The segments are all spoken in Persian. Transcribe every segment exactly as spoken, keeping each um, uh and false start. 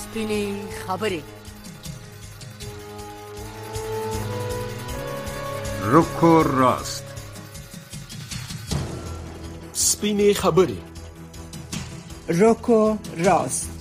سپینې خبرې. رکو راست. سپینې خبرې. رکو راست.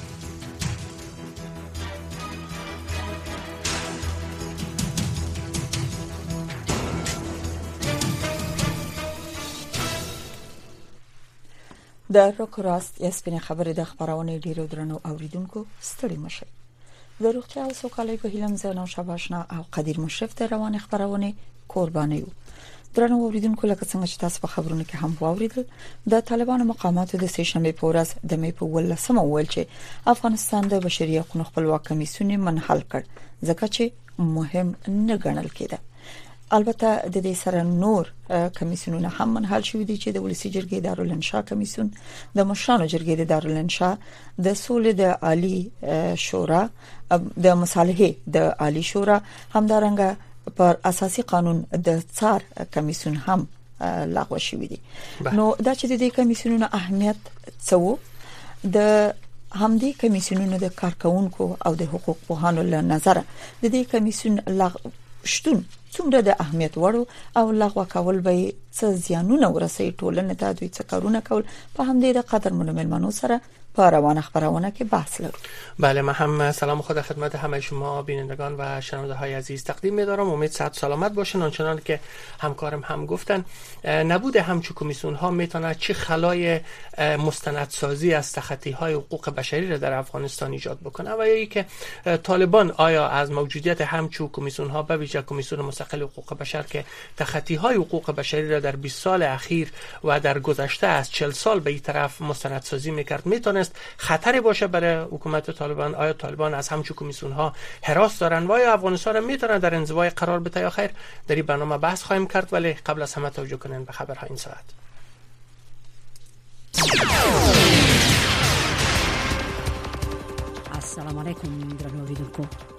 د رکو راست یا سپینې خبرې د خبرونه ډیرو درنو اوریدونکو ستړي مشه. د روغتیا او سوکالۍ په هیله زه نو شباشنا او قدیر مشرف ته روانه خبرونه قرباني یو. درنو اوریدونکو لکه څنګه چې تاسو په خبرونه کې هم واوریدل، د طالبانو مقاماتو د سه شنبه په ورځ د مې په ولسمه ویل چې افغانستان د بشري حقوقو خپلواک کمیسیون منحل کړ ځکه چې مهم نه ګڼل کېده. البته د دې سره نور کمیسیونونه هم منحل شوې دي چې د ولسی جرګې دارالانشا کمیسیون، د مشرانو جرګې د دارالانشا، د سولې د عالی شورا، د مصالحې د عالی شورا، همدارنګه پر اساسي قانون د څار کمیسیون هم لغوه شوې دي. نو دا چې د دې کمیسیونونو اهمیت څه د همدې کمیسیونونو د کارکونکو او د حقوق پوهانو له نظر د دې کمیسیون لغوه شتون څومره د اهمیت وړو او لغوه کول به څه زیانونه ورسي ټولنې ته، دوی څه کارونه کول، په همدې د قدر منو سره په روان خبرونه کې بحث لرو. بله، من هم سلام خود خدمت همه شما بینندگان و شنونده های عزیز تقدیم می‌دارم. امید صحت سلامت باشین. آنچنان که همکارم هم گفتن، نبود همچون کمیسیون ها میتونه چه خلای مستندسازی از تخطی های حقوق بشری را در افغانستان ایجاد بکنه و یا اینکه طالبان آیا از موجودیت همچون کمیسیون ها به ویژه کمیسیون مستقل حقوق بشر که تخطی های حقوق بشری را در بیست سال اخیر و در گذشته از چهل سال به این طرف مستندسازی میکرد، میتونه خطری باشه برای حکومت طالبان؟ آیا طالبان از همچون کمیسیون ها هراس دارن و آیا افغانستان میتونن در انزوای قرار بده یا خیر؟ در این برنامه بحث خواهیم کرد، ولی قبل از همه توجه کنین به خبرهای این ساعت. السلام علیکم درنو اوریدونکو،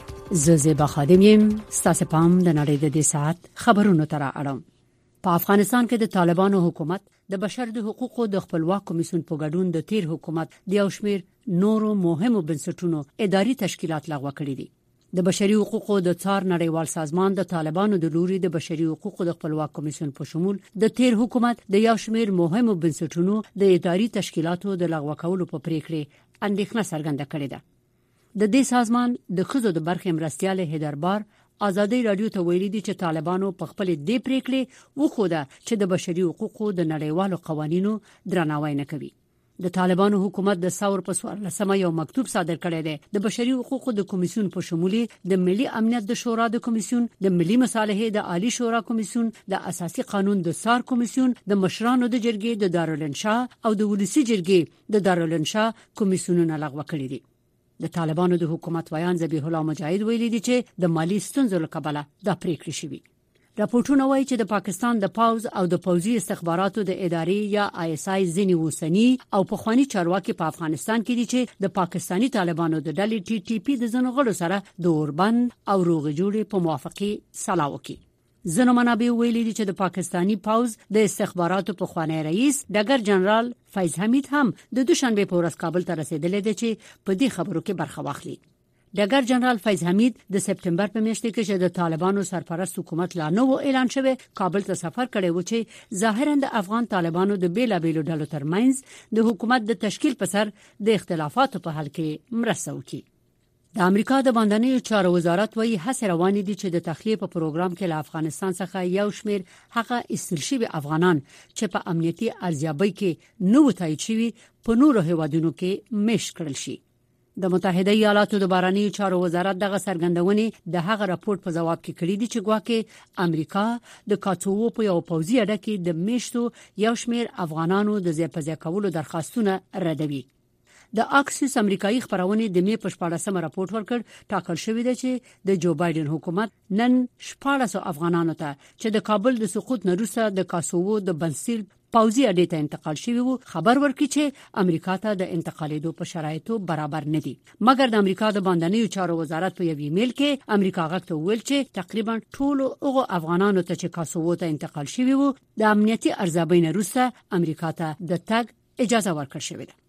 زه زیبا خادم یم. ستاسو پام د نړۍ د دې ساعت خبرونو تر اړم. په افغانستان کې د طالبانو حکومت د بشر د حقوقو د خپلواک کمیسیون په ګډون د تیر حکومت د یو شمیر نورو مهمو بنسټونو اداري تشکیلات لغوه کړي دي. د بشري حقوقو د څار نړیوال سازمان د طالبانو د لوري د بشري حقوقو د خپلواک کمیسیون په شمول د تیر حکومت د یو شمیر مهمو بنسټونو د اداري تشکیلاتو د لغوه کولو په پریکړه اندېښنه څرګنده کړې ده. د دې سازمان د خزو د برخې مرستيال هیدربار آزادی رادیو ته ویلي دي چې طالبانو په خپل دې پریکړې وخوده چې د بشري حقوقو د نړیوالو قوانینو درناوی نه کوي. د طالبانو حکومت د ثور په سوار لسمه یو مکتوب صادر کړی دی. د بشري حقوقو د کمیسیون په شمول د ملي امنیت د شورا د کمیسیون، د ملي مصالحې د عالی شورا کمیسیون، د اساسي قانون د څار کمیسیون، د مشرانو د جرګې د دارالانشا او د ولسی جرګې د دارالانشا کمیسیونونه لغوه کړي دي. د طالبانو د حکومت ویان ذبیح الله مجاهد ویلي دي چې د مالی ستونزو له کبله دا پریکړه شوې. راپورټونه وایي چې د پاکستان د پاوز او د پوځي استخباراتو د ادارې یا آی اس آی ځینې وسنی او پخوانی چارواکي په افغانستان کې دي چې د پاکستانی طالبانو د ډلې ټي ټي پی د زنغړو سره د اوربند او روغ جوړې په موافقه سلا وکړي. زنو منابع ویلي دي چې د پاکستانی پاوز د استخباراتو پخوانی رئیس ډګر جنرال فیض حمید هم د دوشنبه په ورځ کابل ته رسیدلی دی چې په دې خبرو کې برخه واخلي. ډګر جنرال فیض حمید د سپتمبر په میاشت کې چې د طالبانو سرپرست حکومت لا نو اعلان شوه کابل ته سفر کړی و چې ظاهرا د افغان طالبانو د بیلابېلو ډلو ترمنځ د حکومت د تشکیل په سر د اختلافاتو په حل کې مرسته وکړي. د امریکا د باندنیو چارو وزارت وايي هڅه روانې دي چې د تخلیه په پروګرام کې له افغانستان څخه یو شمیر هغه استل شوی افغانان چې په امنیتي ارزیابۍ کې نو تایید شوی په نورو هیوادونو کې مشت کړل شي. د متحده ایالاتو د بهرنیو چارو وزارت دغه څرګندونې د هغه راپور په جواب کې کړې دي چې ګواکې امریکا د کاتوو په یو پوځي اډه کې د مشتو یو شمیر افغانانو د ځای په ځای کولو درخواستونه ردوي. د اکسیس امریکایي خبرونه د می په شپاړسمه راپور ورکړ ټاکل شوې ده چې د جو بایدن حکومت نن شپاړس افغانانو ته چې د کابل د سقوط نه وروسته د کاسوو د بنسل پوځي اډې ته انتقال شوی وو خبر ورکړي چې امریکا ته د انتقالېدو په شرایطو برابر نه دي. مګر د امریکا د باندنیو چارو وزارت په یو ایمیل کې امریکا غږ ته ویل چې تقریبا ټول هغه افغانانو ته چې کاسوو ته انتقال شوی وو د امنیتي ارزیابۍ نه وروسته امریکا ته د تګ اجازه ورکړل شوې ده.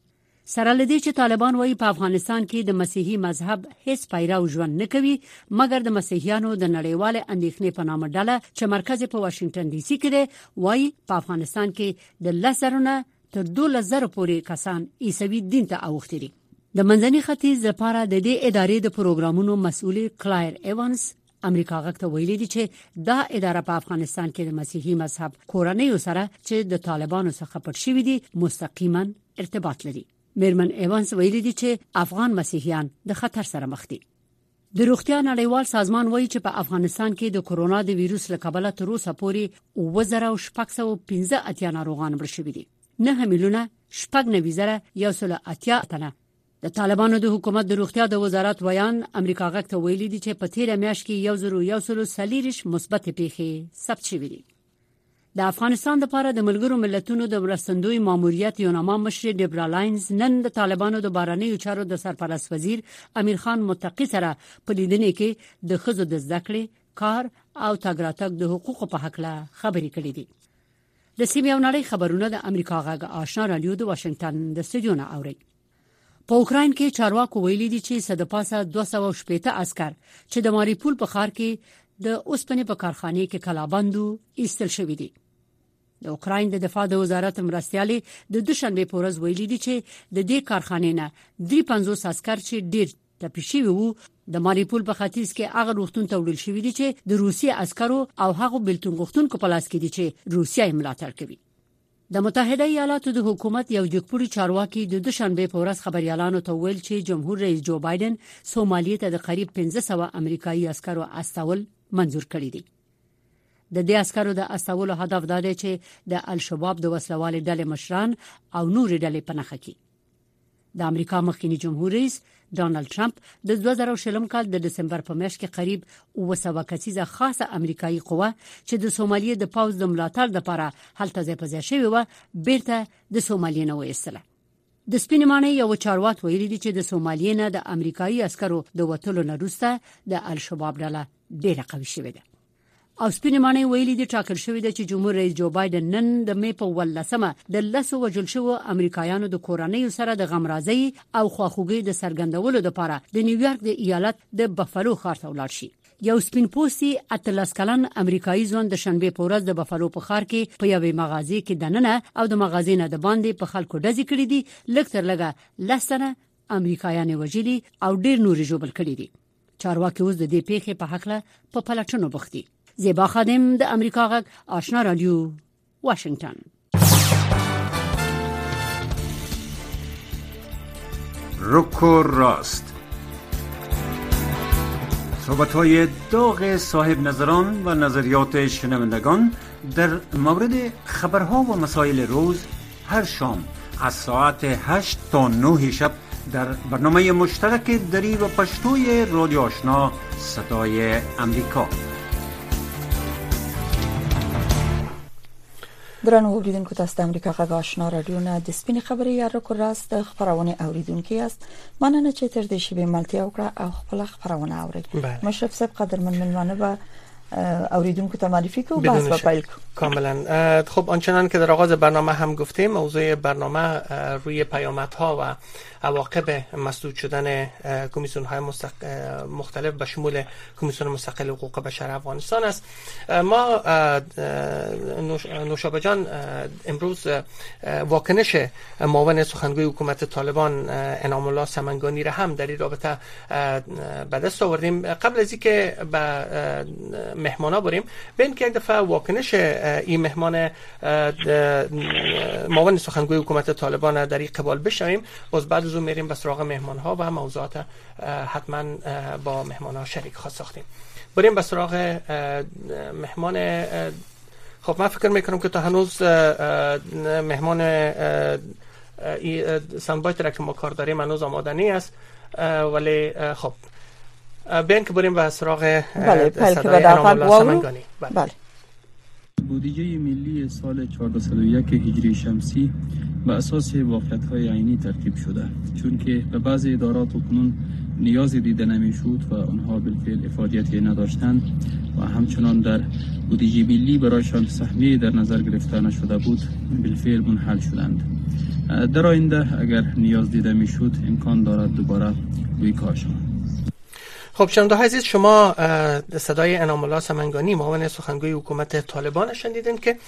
سره لدی چې طالبان وایي په افغانستان کې د مسیحي مذهب هیڅ پیرو ژوند نه کوي مګر د مسیحیانو د نړیوال اندېښنې په نامه ډله چې مرکز په واشنگټن ډي سي کې دی وایي په افغانستان کې د لسرونه تر دولس زره پورې کسان عیسوي دین ته اوښتي دي. د منځني ختیځ لپاره د دې ادارې د پروګرامونو مسؤل کلایر ایوانز امریکا غږ ته ویلي دي چې دا اداره په افغانستان کې د مسیحي مذهب کورنۍ سره چې د طالبانو څخه پټ شوی دي مستقیما ارتباط لري. میرمن ایوانز ویلي دي چې افغان مسیحیان د خطر سره مخ دي. د روغتیا نړیوال سازمان وایي چې په افغانستان کې د کورونا د وایروس له کبله تر اوسه پورې اووه زره شپږ سوه پنځه اتیا ناروغان مړ شوي دي. نه میلیونه شپږ نوي زره یو سل اتیا تنه. د طالبانو د حکومت د روغتیا د وزارت ویان امریکا غږ ته ویلي دي چې په تیر میاشت کې یو زره یو سل څلوېښت مثبت پیښې ثبت شوې دي. د افغانستان لپاره د ملګرو ملتونو د مرستندوی ماموریت یوناما مشر ډیبرا لاینز نن د طالبانو د بهرنیو چارو د سرپرست وزیر امیر خان متقی سره په لیدنې کې د ښځو د زده کړې، کار او تګ راتګ د حقوقو په حق له خبرې کړې دي. د سیمې او نړۍ خبرونه د امریکا غږ آشنا رادیو د واشنگټن د استودیو نه اوري. په اوکراین کې چارواکو ویلي دي چې صد پاسه دوه سوه شپږ عسكر چې د ماریپول په ښار کې د اوسپنې په کارخانه کې کلابندو ایستل شوی دي. د اوکراین د دفاع د وزارت مرستيالي د دوشنبه په ورځ ویلي دي چې د دې کارخانې نه درې پنځوس عسكر چې ډیر ټپي شوي وو د ماریپول په ختیځ کې هغه روغتون ته وړل شوی دي چې د روسي عسکرو او هغه بلتون غوښتونکو په لاس کې دي چې روسیا یې ملاتړ کوي. د متحده ایالاتو د حکومت یو جګپوري چارواکي د دوشنبه په ورځ خبريالانو ته ویل چې جمهور رئیس جو بایدن سومالیې ته د قریب پنځه سوه امریکایي عسکرو استول منزور کړی دي. د دې عسکرو د استولو هدف دا دی چې د الشباب د وسلوال ډلې مشران او نور ډلې پنهخه کړي. د امریکا مخکنی جمهور رئیس ډانلډ ټرمپ د دوه زره شلم کال د دسمبر په میاشت کې قریب اوه سوه کسیزه خاصه امریکایي قوه چې د سومالیې د پاوز د ملاتړ لپاره هلته ځای په ځای شوی و بیرته د سومالیې نه وایستله. د سپینمانه یو چارواکي ویلي دي چې د سومالیې نه د امریکایي عسکرو د وټولو نه وروسته د الشباب ډله ډیره قوي شوې ده. او سپینمانه ویلي دي ټاکل شوی دی چې جمهور رئیس جو بایدن نن د مې په ولسمه د لسو وجل شو امریکایانو د کورنۍ سره د غمرازي او خواخوږي د سرګندولو لپاره د نیویارک د ایالت د بفالو ښار ته ولاړ شي. یو سپین پوستي اتلس کلن امریکایي ځوان د شنبه په ورځ د بفالو په ښار کې په یوې مغازې کې دننه او د مغازې نه د باندې په خلکو ډزې کړې دي. لکتر لګه لسنه امریکایان وژلي او ډیر نور جوړ کړي دي. چارواکي اوس د دې پیښې په حق له په پلټنو بوختي. زیبا خادم د امریکا غږ آشنا رادیو واشنگتن. روکو راست، صحبت‌های داغ صاحب نظران و نظریات شنوندگان در مورد خبرها و مسائل روز هر شام از ساعت هشت تا نه شب در برنامه مشترک دری و پشتوی رادیو آشنا صدای امریکا. درنو اوریدونکو تاسو د امریکا غږ آشنا رادیو نه د سپین خبري یا روکو راست خبرونه اوریدونکو است. مننه چې تر دې شی به ملتیا وکړه او خپل خبرونه اوري. مشرف صاحب قدرمن ملمانه و اوریدونکو ته معرفی کو بس و پیل کاملا. خب آنچنان که در آغاز برنامه هم گفتیم موضوع برنامه روی پیامدها و عواقب مسدود شدن کمیسیون های مختلف به شمول کمیسیون مستقل حقوق بشر افغانستان است. ما نوشابه جان امروز واکنش معاون سخنگوی حکومت طالبان انعام الله سمنگانی را هم در این رابطه به دست آوردیم. قبل از اینکه به مهمانا بریم ببین که یک دفعه واکنش این مهمان معاون سخنگوی حکومت طالبان در این قبال بشنویم. باز بعد از اون میریم به سراغ مهمان ها و موضوعات حتما با مهمان ها شریک خواهد ساختیم. بریم به سراغ مهمان. خب من فکر میکنم که تا هنوز مهمان ساوند بایت را که ما کار داریم هنوز آماده نیست، ولی خب بیاین که بریم به سراغ صدای انعام الله سمنگانی. بله. بودجه ملی سال چهارصد و یک هجری شمسی به اساس واقعیت‌های عینی ترتیب شده، چون که به بعضی ادارات کنون نیازی دیده نمی‌شد و آنها بالفعل افادیتی نداشتند و همچنان در بودجه ملی برایشان سهمیه در نظر گرفته نشده بود بالفعل منحل شدند. در آینده اگر نیاز دیده میشد امکان دارد دوباره روی کار شود. خب شنونده عزیز، شما صدای انعام الله سمنگانی معاون سخنگوی حکومت طالبان شنیدین که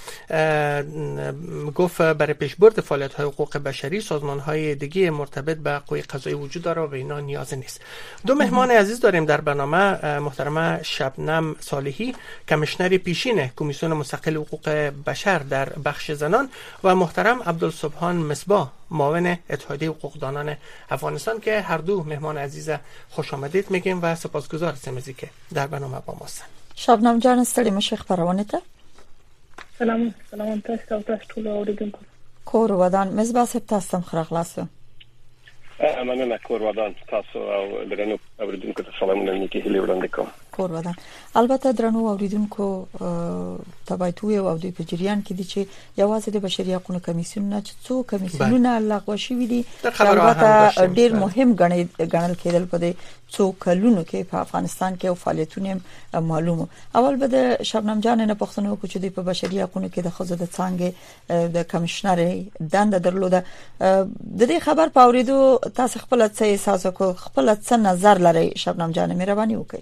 گفت برای پیشبرد فعالیت‌های حقوق بشری سازمان‌های دیگه مرتبط به قوه قضایی وجود داره و به اینا نیاز نیست. دو مهمان عزیز داریم در برنامه، محترمه شبنم صالحی کمیشنر پیشین کمیسیون مستقل حقوق بشر در بخش زنان و محترم عبدالسبحان مصباح معاون اتحادیه حقوقدانان افغانستان که هر دو مهمان عزیز خوش آمدید میگیم و سپاسگزار هستیم از اینکه در برنامه با ما هستن. شبنم جان ستړي مشه خبرونه ته. سلام سلام تاسو او تاسو ټول اوریدونکو. کور ودان مزبا سپ تاسو هم خرغلاسو. مننه کور ودان تاسو او درنو اوریدونکو ته سلامونه نیکی هیله وړاندې کوم. کور ودان البته درنو اوریدونکو تبعیتوی او د جریان کې دي چې یوازې د بشري حقوقو کمیسیون نه چې څو کمیسیونونه لغوه شوي دي البته ډیر مهم ګڼل کېدل په دې څو کلونو کې په افغانستان کې او فعالیتونه معلومه. اول به د شبنم جان نه پښتنو کو چې په بشري حقوقو کې د خزو د څنګه د کمشنر دند درلوده د دې خبر په اوریدو تاسو خپل څه احساس کو خپل څه نظر لري شبنم جان مهرباني وکړئ.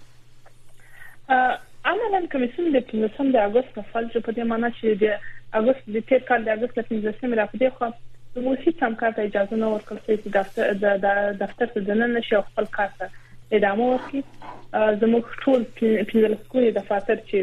عملاً کمیسیون د پنځم د اگست په فعال په دې معنی چې د اگست د تیر کال د اگست پنځمه راپدې خو د موسی څم کار ته اجازه نه ورکړل چې دفتر د دفتر ته دننه شي خپل کار ته ادامه ورکړي. زموږ ټول پنځلسکونی دفاتر چې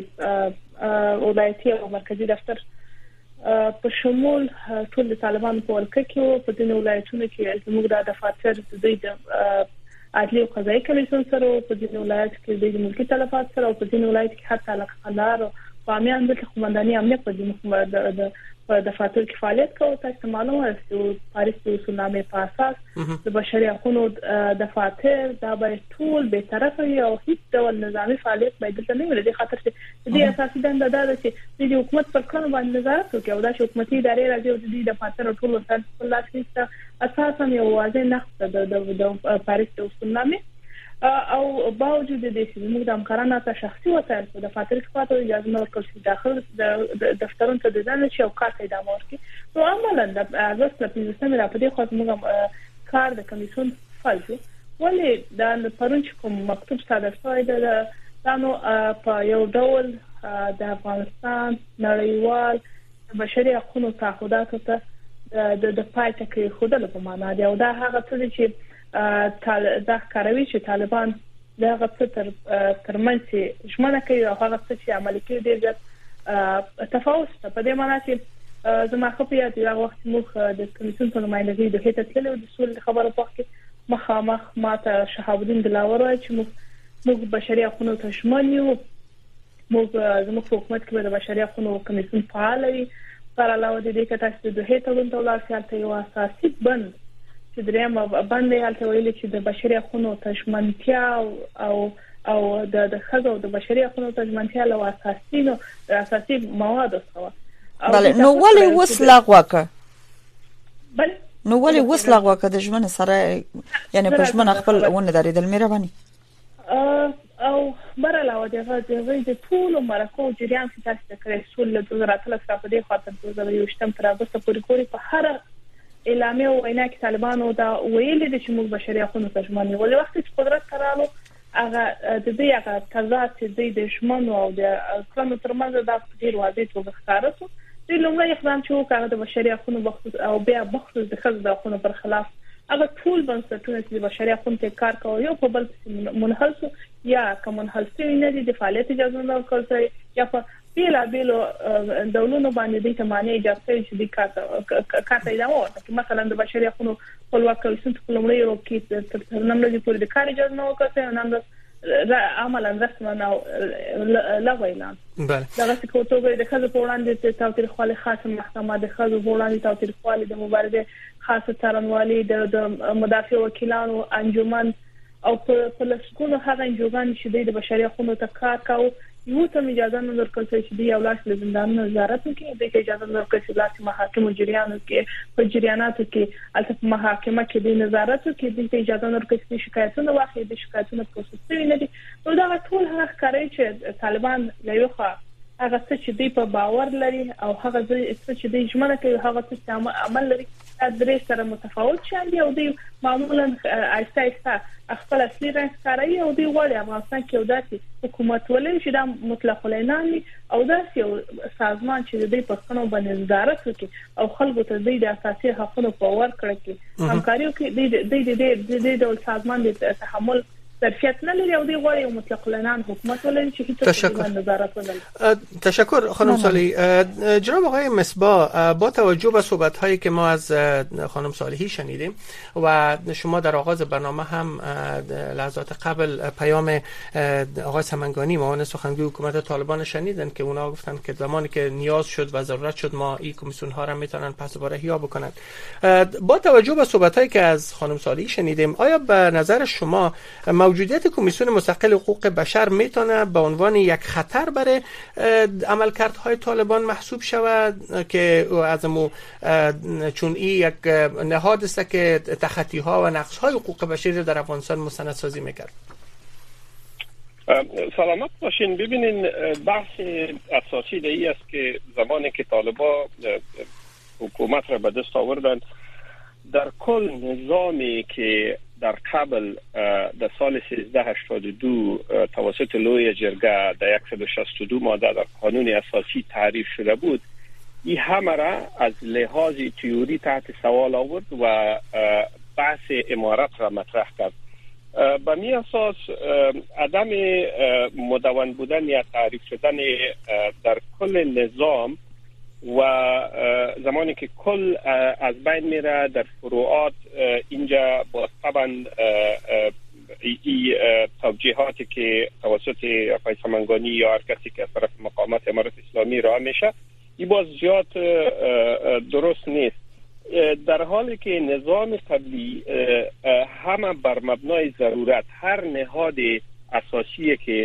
ولایتي او مرکزی دفتر په شمول ټول د طالبانو په ولکه کې په دې ولایتونو کې زموږ د دفاتر د عدلی او قضایي کمیسیون سره په دې ولایت کې د ملکی تلفات سره او په دې ولایت کې حتی لقلار او قومیان د قومنداني امنیت په دې د دفاتر کې فعالیت کوي. تاسو معلومه چې پاریس د اصولنامې په اساس د بشري حقوقو دفاتر دا به ټول به طرفه او هیڅ ډول نظامی فعالیت باید نه وي. د خاطر چې د اساسي دنده دا چې د حکومت پر کړنو باندې نظارت وکړي او د حکومتي ادارې راځي او د دفاتر ټول وسایل په لاس کې اساسا یو واضح نقص د پاریس د اصولنامې او باوجود د دې چې موږ د امکاناتو ته شخصي وسایل په دفاتر کې پاتې اجازه نه ورکړل چې داخل د دفترونو ته د ځان شي او کار ته ادامه ورکړي. نو عملاً د اگست پنځمه راپدې خو موږ کار د کمیسیون فعال شو. ولې د پرون چې کوم مکتوب صادر شوی د دانو په یو ډول د افغانستان نړیوال بشري حقوقو تعهداتو ته د پاتې کې خودله په معنا دی او دا هغه څه چې دا کاروي چې طالبان دغه څه تر ترمنځ ژمنه کوي او هغه څه چې عملي کوي ډېر تفاوت په دې معنی چې زما خو په یاد یو وخت موږ د کمیسیون په نمائندګۍ د هیته تللو د سول خبرو په وخت مخامخ ماته شهاب الدین دلاور وایي چې موږ موږ بشري حقوقو ته ژمن یو. موږ زموږ حکومت کې د بشري حقوقو کمیسیون فعال وي. پر علاوه د دې کټاس د هیته ولته ولارسیالته یو اساسي بند چې دریم باندې حالت ویل چې د بشري حقوقو تشمنتیا او او د خزو د بشري حقوقو تشمنتیا له اساسي نو اساسي مواد سره بله نو ولې وسلغ وکړه بله نو ولې وسلغ وکړه د ژوند سره یعنی په ژوند خپل ونه درېدل مهرباني او بر علاوه دغه د ټول مرکو جریان چې تاسو کړی سول له دوه زره اتلس په دې خاطر دوه زره یوشتم تر اگست پورې کوي په هر اعلامیه او وینا کې طالبانو دا ویل دي چې موږ بشري حقوقو ته ژمن یو. ولې وخت چې قدرت کرالو هغه د دې هغه تضاد چې د ژمن او د کلمو ترمنځ دا ډیر واضح توګه ښکاره شو. د لومړی اقدام چې وکړ د بشري حقوقو او بیا بخصوص د خزو د حقوقو پر خلاف هغه ټول بنسټونه چې بشري حقوقو ته کار کوي یو په بل منحل شو یا کوم منحل شوی نه دي د فعالیت اجازه نه ورکړل یا په بیلا بیلو دولونو باندې د تمانه اجازه چې د کارته ادامه ورکړي. مثلا د بشري حقوقو خپلواک کمیسیون په لومړی یو کې تر نن ورځې پورې د کار اجازه نه ورکړي نن ورځ عملاً رسماً او لغوه اعلان. بله دغه څه کوټوګه د خزو په وړاندې د تاوتریخوالي خاصه محکمه د خزو په وړاندې تاوتریخوالي د مبارزه خاصه څارنوالي د مدافع وکیلانو انجمن او په لسګونو هغه انجوګان چې د بشري حقوقو ته کار کوي یو ته اجازه نه ورکړل چې دی یو لاس له زندان نظارت کوي. د اجازه نه ورکړل چې لاس محاکم جریانو کې په جریاناتو کې البته محاکمه کې د نظارت کې د اجازه نه ورکړل چې شکایتونه واخلي د شکایتونو پروسس نه دي. نو دا ټول هغه کاری چې طالبان له یو خوا هغه څه چې دی په باور لري او هغه څه چې دی ژمنه کوي هغه څه عمل لري درې سره متفاوت شي او دوی معمولا آیسته آیسته خپل اصلي رنګ ښکاري او دوی غواړي افغانستان کې یو داسې حکومت ولري چې دا مطلق العنان او داسې یو سازمان چې د دې په خنو باندې نظارت وکړي او خلکو ته د اساسي حقوقو په ورکړه کې همکاري وکړي. د دې د ډول سازمان د تحمل ظرفیت نه لري او دی غواړي مطلق العنان حکومت ولري چې هیڅ نظارت ولري. تشکر خانم صالحی. جناب آقای مصباح، با توجه به صحبت‌هایی که ما از خانم صالحی شنیدیم و شما در آغاز برنامه هم لحظات قبل پیام آقای سمنگانی معاون سخنگوی حکومت طالبان شنیدن که اونا گفتن که زمانی که نیاز شد و ضرورت شد ما این کمیسیون ها را میتونن پس دوباره احیا بکنن. با توجه به صحبت‌هایی که از خانم صالحی شنیدیم، آیا به نظر شما موجودیت کمیسیون مستقل حقوق بشر میتونه به عنوان یک خطر برای عملکردهای طالبان محسوب شود که از مو چون این یک نهاد است که تخطی ها و نقص های حقوق بشری در افغانستان مستندسازی میکرد؟ سلامت باشین. ببینین بحث اساسی دی است که زمانی که طالبان حکومت را به دست آوردن، در کل نظامی که در قبل در سال سیزده هشتاد و دو توسط لوی جرگه در صد و شصت و دو ماده در قانون اساسی تعریف شده بود، این همه را از لحاظ تئوری تحت سوال آورد و بحث امارت را مطرح کرد. به می اساس عدم مدون بودن یا تعریف شدن در کل نظام و زمانی که کل از بین میره در فروعات، اینجا با طبعا ای توجیهاتی که توسط آقای سمنگانی یا هر کسی که از طرف مقامات امارت اسلامی راه میشه، این باز زیاد درست نیست، در حالی که نظام قبلی همه بر مبنای ضرورت هر نهاد اساسی که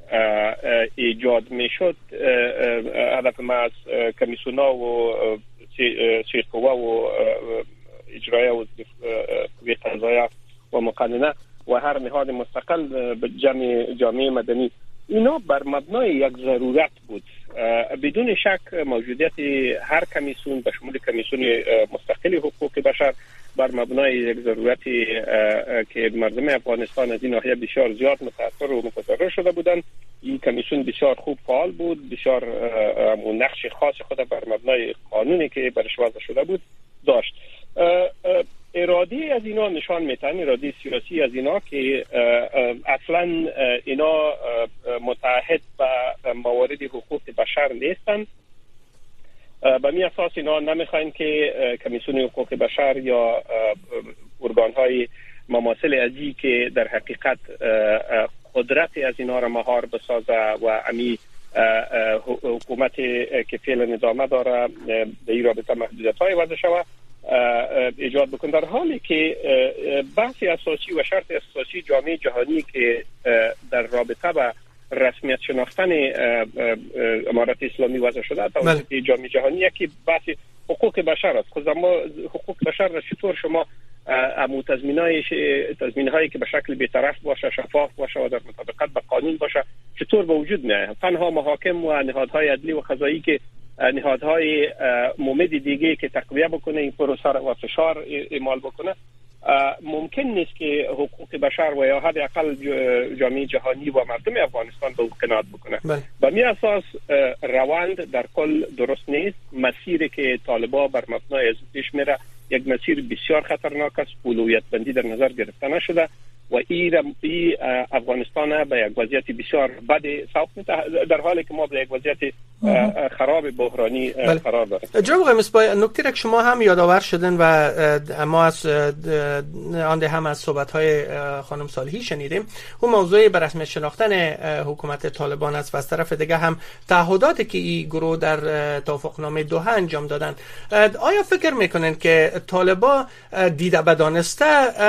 ایجاد میشد، هدف ما از کمیسیونا و سیرقوه و اجرایه و قوه قضاییه و مقننه و هر نهاد مستقل به جمع جامعه مدنی، اینا بر مبنای یک ضرورت بود. بدون شک موجودیت هر کمیسیون به شمول کمیسیون مستقل حقوق بشر بر مبنای یک ضرورتی که مردم افغانستان از این ناحیه بسیار زیاد متاثر و متضرر شده بودند، این کمیسیون بسیار خوب فعال بود، بسیار نقش خاص خود بر مبنای قانونی که برش وضع شده بود داشت. اراده از اینا نشان میتن، اراده سیاسی از اینا که اصلا اینا متحد به موارد حقوق بشر نیستن. به می اساس اینا نمیخواین که کمیسیون حقوق بشر یا ارگانهای مماثل ازی که در حقیقت قدرت از اینا را مهار بسازه و امی حکومت که فعلا ادامه داره به این رابطه محدودیت های وضع شود ایجاد بکن، در حالی که بحث اساسی و شرط اساسی جامعه جهانی که در رابطه با رسمیت شناختن امارت اسلامی وضع شده توسط جامعه جهانی یکی بحث حقوق بشر است. خود ما حقوق بشر را چطور شما امو تضمینای تضمینهایی که به شکل بی‌طرف باشه، شفاف باشه و در مطابقت با قانون باشه چطور به وجود میاد؟ تنها محاکم و نهادهای عدلی و قضایی که نهادهای مومد دیگه که تقویه بکنه این پروسه و فشار اعمال بکنه، ممکن نیست که حقوق بشر و یا حداقل جامعه جهانی و مردم افغانستان به او قناعت بکنه. به می اساس روند در کل درست نیست. مسیری که طالبان بر مبنای از پیش میره یک مسیر بسیار خطرناک است، اولویت بندی در نظر گرفته نشده و این ای افغانستان به یک وضعیت بسیار بد سوق میده، در حالی که ما به یک وضعیت خراب بحرانی قرار داریم. جناب آقای مصباح، نکته را که شما هم یادآور شدن و ما از آن هم از صحبت‌های خانم صالحی شنیدیم، اون موضوع به رسمیت شناختن حکومت طالبان است و از طرف دیگه هم تعهداتی که این گروه در توافقنامه دوحه انجام دادن. آیا فکر میکنن که طالبان دیده بدانسته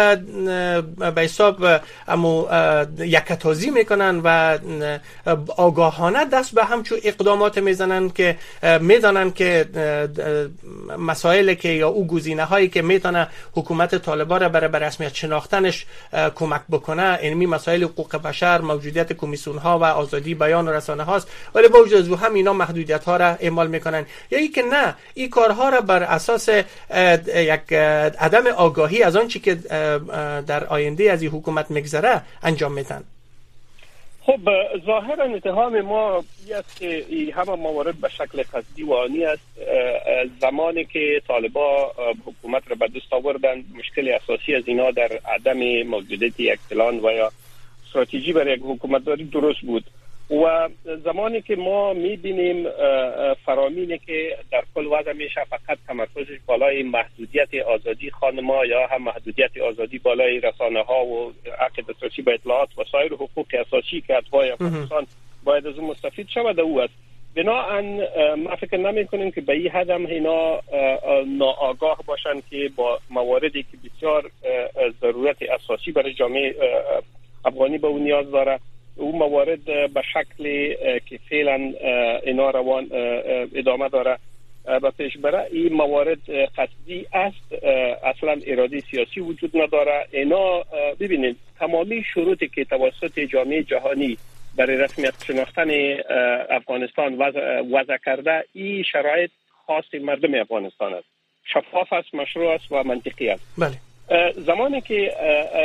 به حساب امو یکتازی میکنن و آگاهانه دست به همچون اقدامات میزنن که میدانن که مسائلی که یا او گزینه هایی که میتونه حکومت طالبان را برای رسمیت شناختنش کمک بکنه، اینمی مسائل حقوق بشر، موجودیت کمیسیون ها و آزادی بیان و رسانه هاست، ولی با وجود از او هم اینا محدودیت ها را اعمال میکنن. یا ای که نه، این کارها را بر اساس یک عدم آگاهی از آن چی که در آینده از این حکومت میگذره انجام میدن. خب ظاهرا اتهام ما است که این همه موارد به شکل قصدی و آنی است. زمانی که طالبا حکومت را به دست آوردن، مشکل اساسی از اینا در عدم موجودیت یک پلان و یا استراتژی برای یک حکومت داری درست بود. و زمانی که ما میبینیم فرامینه که در کل وضع میشه فقط تمرکزش بالای محدودیت آزادی خانما یا هم محدودیت آزادی بالای رسانه ها و حق دسترسی به اطلاعات و سایر حقوق اساسی که اتباع افغانستان باید از اون مستفید شود او است. بنابراین ما فکر نمی کنیم که به این حد هم اینا ناآگاه باشن که با مواردی که بسیار ضرورت اساسی برای جامعه افغانی به اون نیاز داره، او موارد به شکل که فعلا اینا روان ادامه داره و پیش بره. این موارد قصدی است، اصلا اراده سیاسی وجود نداره. اینا ببینید تمامی شروطی که توسط جامعه جهانی برای رسمیت شناختن افغانستان وضع, وضع کرده، این شرایط خاص مردم افغانستان است، شفاف است، مشروع است و منطقی است. بله. زمانی که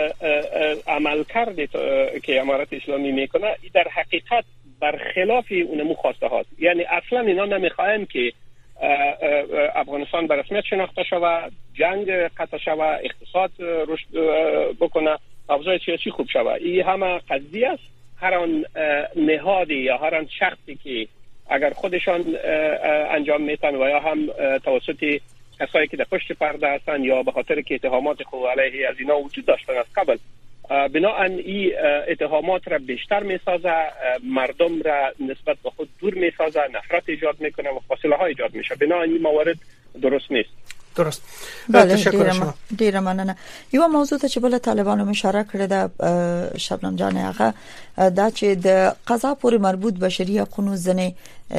عمل کرده که امارت اسلامی میکنه، در حقیقت برخلاف اونمو خواسته هاست. یعنی اصلا اینا نمیخواهن که افغانستان به رسمیت شناخته شود، جنگ قطع شود، اقتصاد رشد بکنه، اوضاع سیاسی خوب شود. این همه قضیه است. هر آن نهادی یا هر آن شخصی که اگر خودشان انجام میتن و یا هم توسط کسایی که در پشت پرده هستن یا به خاطر که اتهامات خود علیه از اینا وجود داشتن از قبل، بنابراین این اتهامات را بیشتر میسازه، مردم را نسبت به خود دور میسازه، نفرت ایجاد میکنه و فاصله ها ایجاد میشه. بنابراین این موارد درست نیست. درست. بله، تشکر شما. ډیره مننه. یو موضوع ته چې بل طالبانو اشاره کړې ده شبنم جان، هغه دا چې د قضا پورې مربوط بشري حقوقو ځنې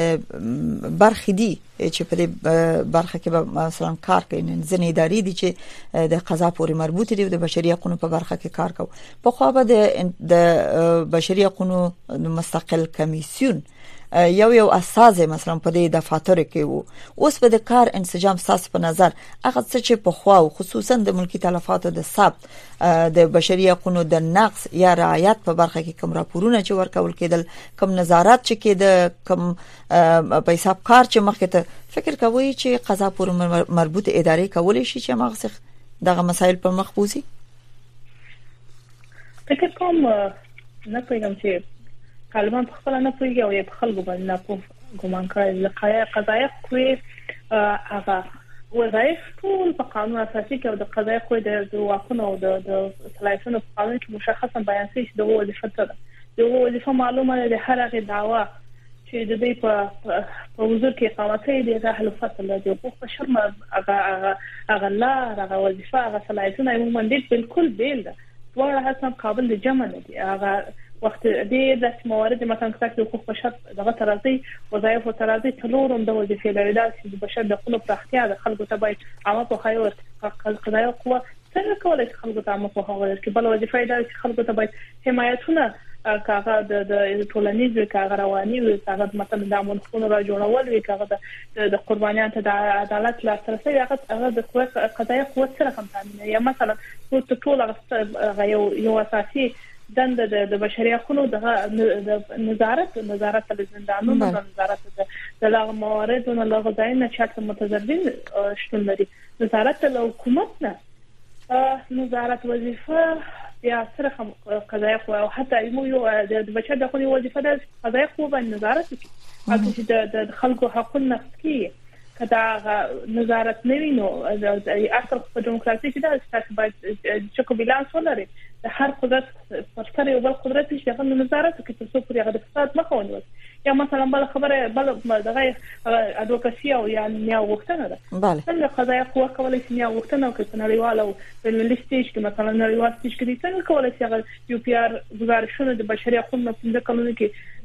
برخې دي چې په دې برخه کې مثلا کار کوي، ځنې ادارې دي چې د قضا پورې مربوط دي او د بشري حقوقو په برخه کې کار کوي. په خو به د بشري حقوقو مستقل کمیسیون یو یو اساس مثلا په دې دفاتر کې وو، اوس په د کار انسجام ساس په نظر هغه څه چې په خو خصوصا د ملکی تلفاتو د ثبت د بشري حقوقو د نقص یا رعایت په برخه کې کوم راپورونه چې ورکول کېدل، کوم نظارت چې کېده، کوم په حساب کار چې مخکې ته فکر کوي چې قضا پورې مربوط ادارې کولې شي چې هغه دغه مسایل په مخ بوزي. فکر کوم نه پېږم چې طالبان په خپل نه پوهیږي او په خلکو باندې نه پوه ګمان کوي. لقای قضایي قوې هغه وظایف ټول په قانون اساسي کې او د قضایي قوې د واکونو او د صلاحیتونو په قانون کې مشخصا بیان شوی چې د وظیفه ده. د وظیفه معلومه ده، د هر هغه دعوا چې د دې په په حضور کې اقامت کوي د اهل فصل د حقوق په شرم هغه هغه لا هغه وظیفه هغه صلاحیتونه عموما دې بالکل بیل ده، ټول هڅه قابل د جمع نه دي. هغه وخت دې د موارد مثلا کتاب حقوق بشر دغه ترازی وظایف او ترازی څلورم د وظیفې لري چې د بشر د خپل پراختیا د خلکو ته باید عامه په خیور قضایي قوه څنګه کولای شي خلکو ته عامه په خیور کې بل وظیفه ده چې خلکو ته باید حمایتونه کاغه د ټولنیز کاغه رواني او کاغه مثلا د امنیتونو را جوړول وی کاغه د قربانیان ته د عدالت لاسرسي هغه د قضایي قوه سره هم تامین یا مثلا ټول هغه یو یو اساسي دند د بشري حقوقو د نظارت نظارت د زندانونو د نظارت د لغ موارد او لغ ځایونه چې متضررین شتون لري. نظارت د حکومت نه نظارت وظیفه یا سره قضایي قوه او حتی یو د بشر د حقوقو وظیفه د قضایي قوه باندې نظارت کوي چې د خلکو حقوق نقض کیږي. کدا نظارت نه وینو اصل په دیموکراسي کې دا چې باید چې کوبیلانس ولري د هر قدرت پر سر یو بل قدرت چې هغه نظارت کوي چې څو پرې هغه د فساد مخه ونیول. یا مثلا بل خبره بل دغه ادوکاسي او یا نیا وختنه ده څنګه قضایي قوه کولای شي نیا وختنه کوي په نړیوال او په ملي سټیج کې مثلا نړیوال سټیج کې څنګه کولای شي هغه یو پی آر گزارشونه د بشري حقوقو په کلونو کې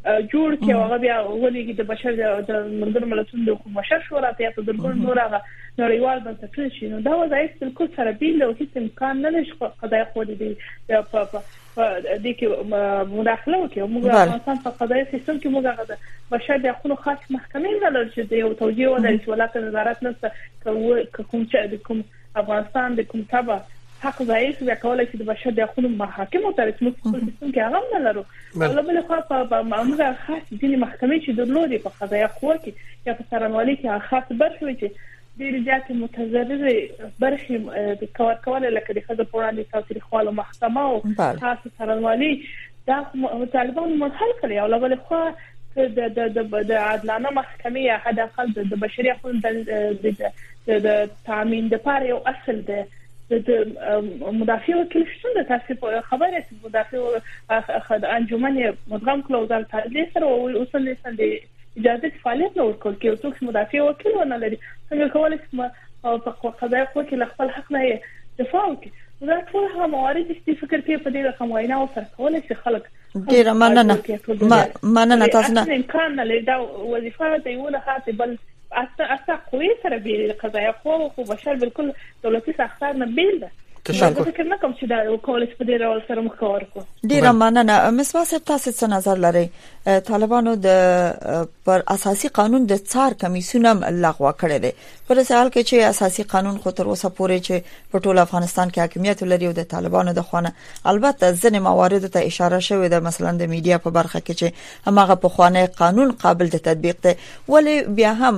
جوړ کې هغه بیا ولې د بشر د ملګرو ملتونو د مشر شورا ته په درګون نور هغه نړیوال بنسټونه شي نو دا وضعیت بالکل سره بیل او هیڅ امکان نه لري قضایي خو دې په په دې کې مداخله وکړي موږ افغانستان په قضایي سیستم کې موږ هغه د بشر د حقوقو خاص محکمې نه لري چې د یو توجیه ولري چې ولاته نظارت نشته کوم چې د کوم افغانستان د کوم تبع حق ضعیف بیا کولای شي د بشر د حقوقو محاکم ته رسمي سیستم کې هغه نه لرو او بل خو په معاملې خاص دي محکمې چې درلودي په قضایي حقوقو کې یا په څارنوالۍ کې خاص برخه وي چې ډېر زیات متضرر برخه د کار کول لکه د خدای په وړاندې تاریخوالو محکمه او خاص څارنوالۍ دا طالبان منحل کړي او بل خو د د د عادلانه محکمې یا حد اقل د بشري حقوقو د تامین د پاره یو اصل ده د مدافع وکیل شته د تاسو په خبره چې مدافع انجمن مدغم کلوزر تعدیل سره او اوسن نسل د اجازه فعالیت نور کول کې او څوک مدافع وکیل ونه لري څنګه کولای شي په قضایي وکیل خپل حق نه دفاع وکړي دا ټول هغه موارد چې فکر کوي په دې رقم وینا او سره کولای شي خلک ډیر مننه مننه تاسو نه امکان نه لري دا وظیفه دی ونه خاطر بل اصلا اصلا قوی سره بیل قضایي حقوق او بشر بالکل دولتي ساختار نه بیل ده تشکر فکر نه کوم چې دا کولای په دې ډول سره مخ کار کو ډیر مننه مصباح صاحب تاسو څه نظر لرئ طالبانو د پر اساسي قانون د څار کمیسیون لغوه کړی دی پر سوال کې چې اساسي قانون خو تر اوسه پورې چې په ټول افغانستان کې حاکمیت لري او د طالبانو د خوانه البته ځینې موارد ته اشاره شوې ده مثلا د میډیا په برخه کې چې هغه په خوانه قانون قابل د تطبیق دی ولی بیا هم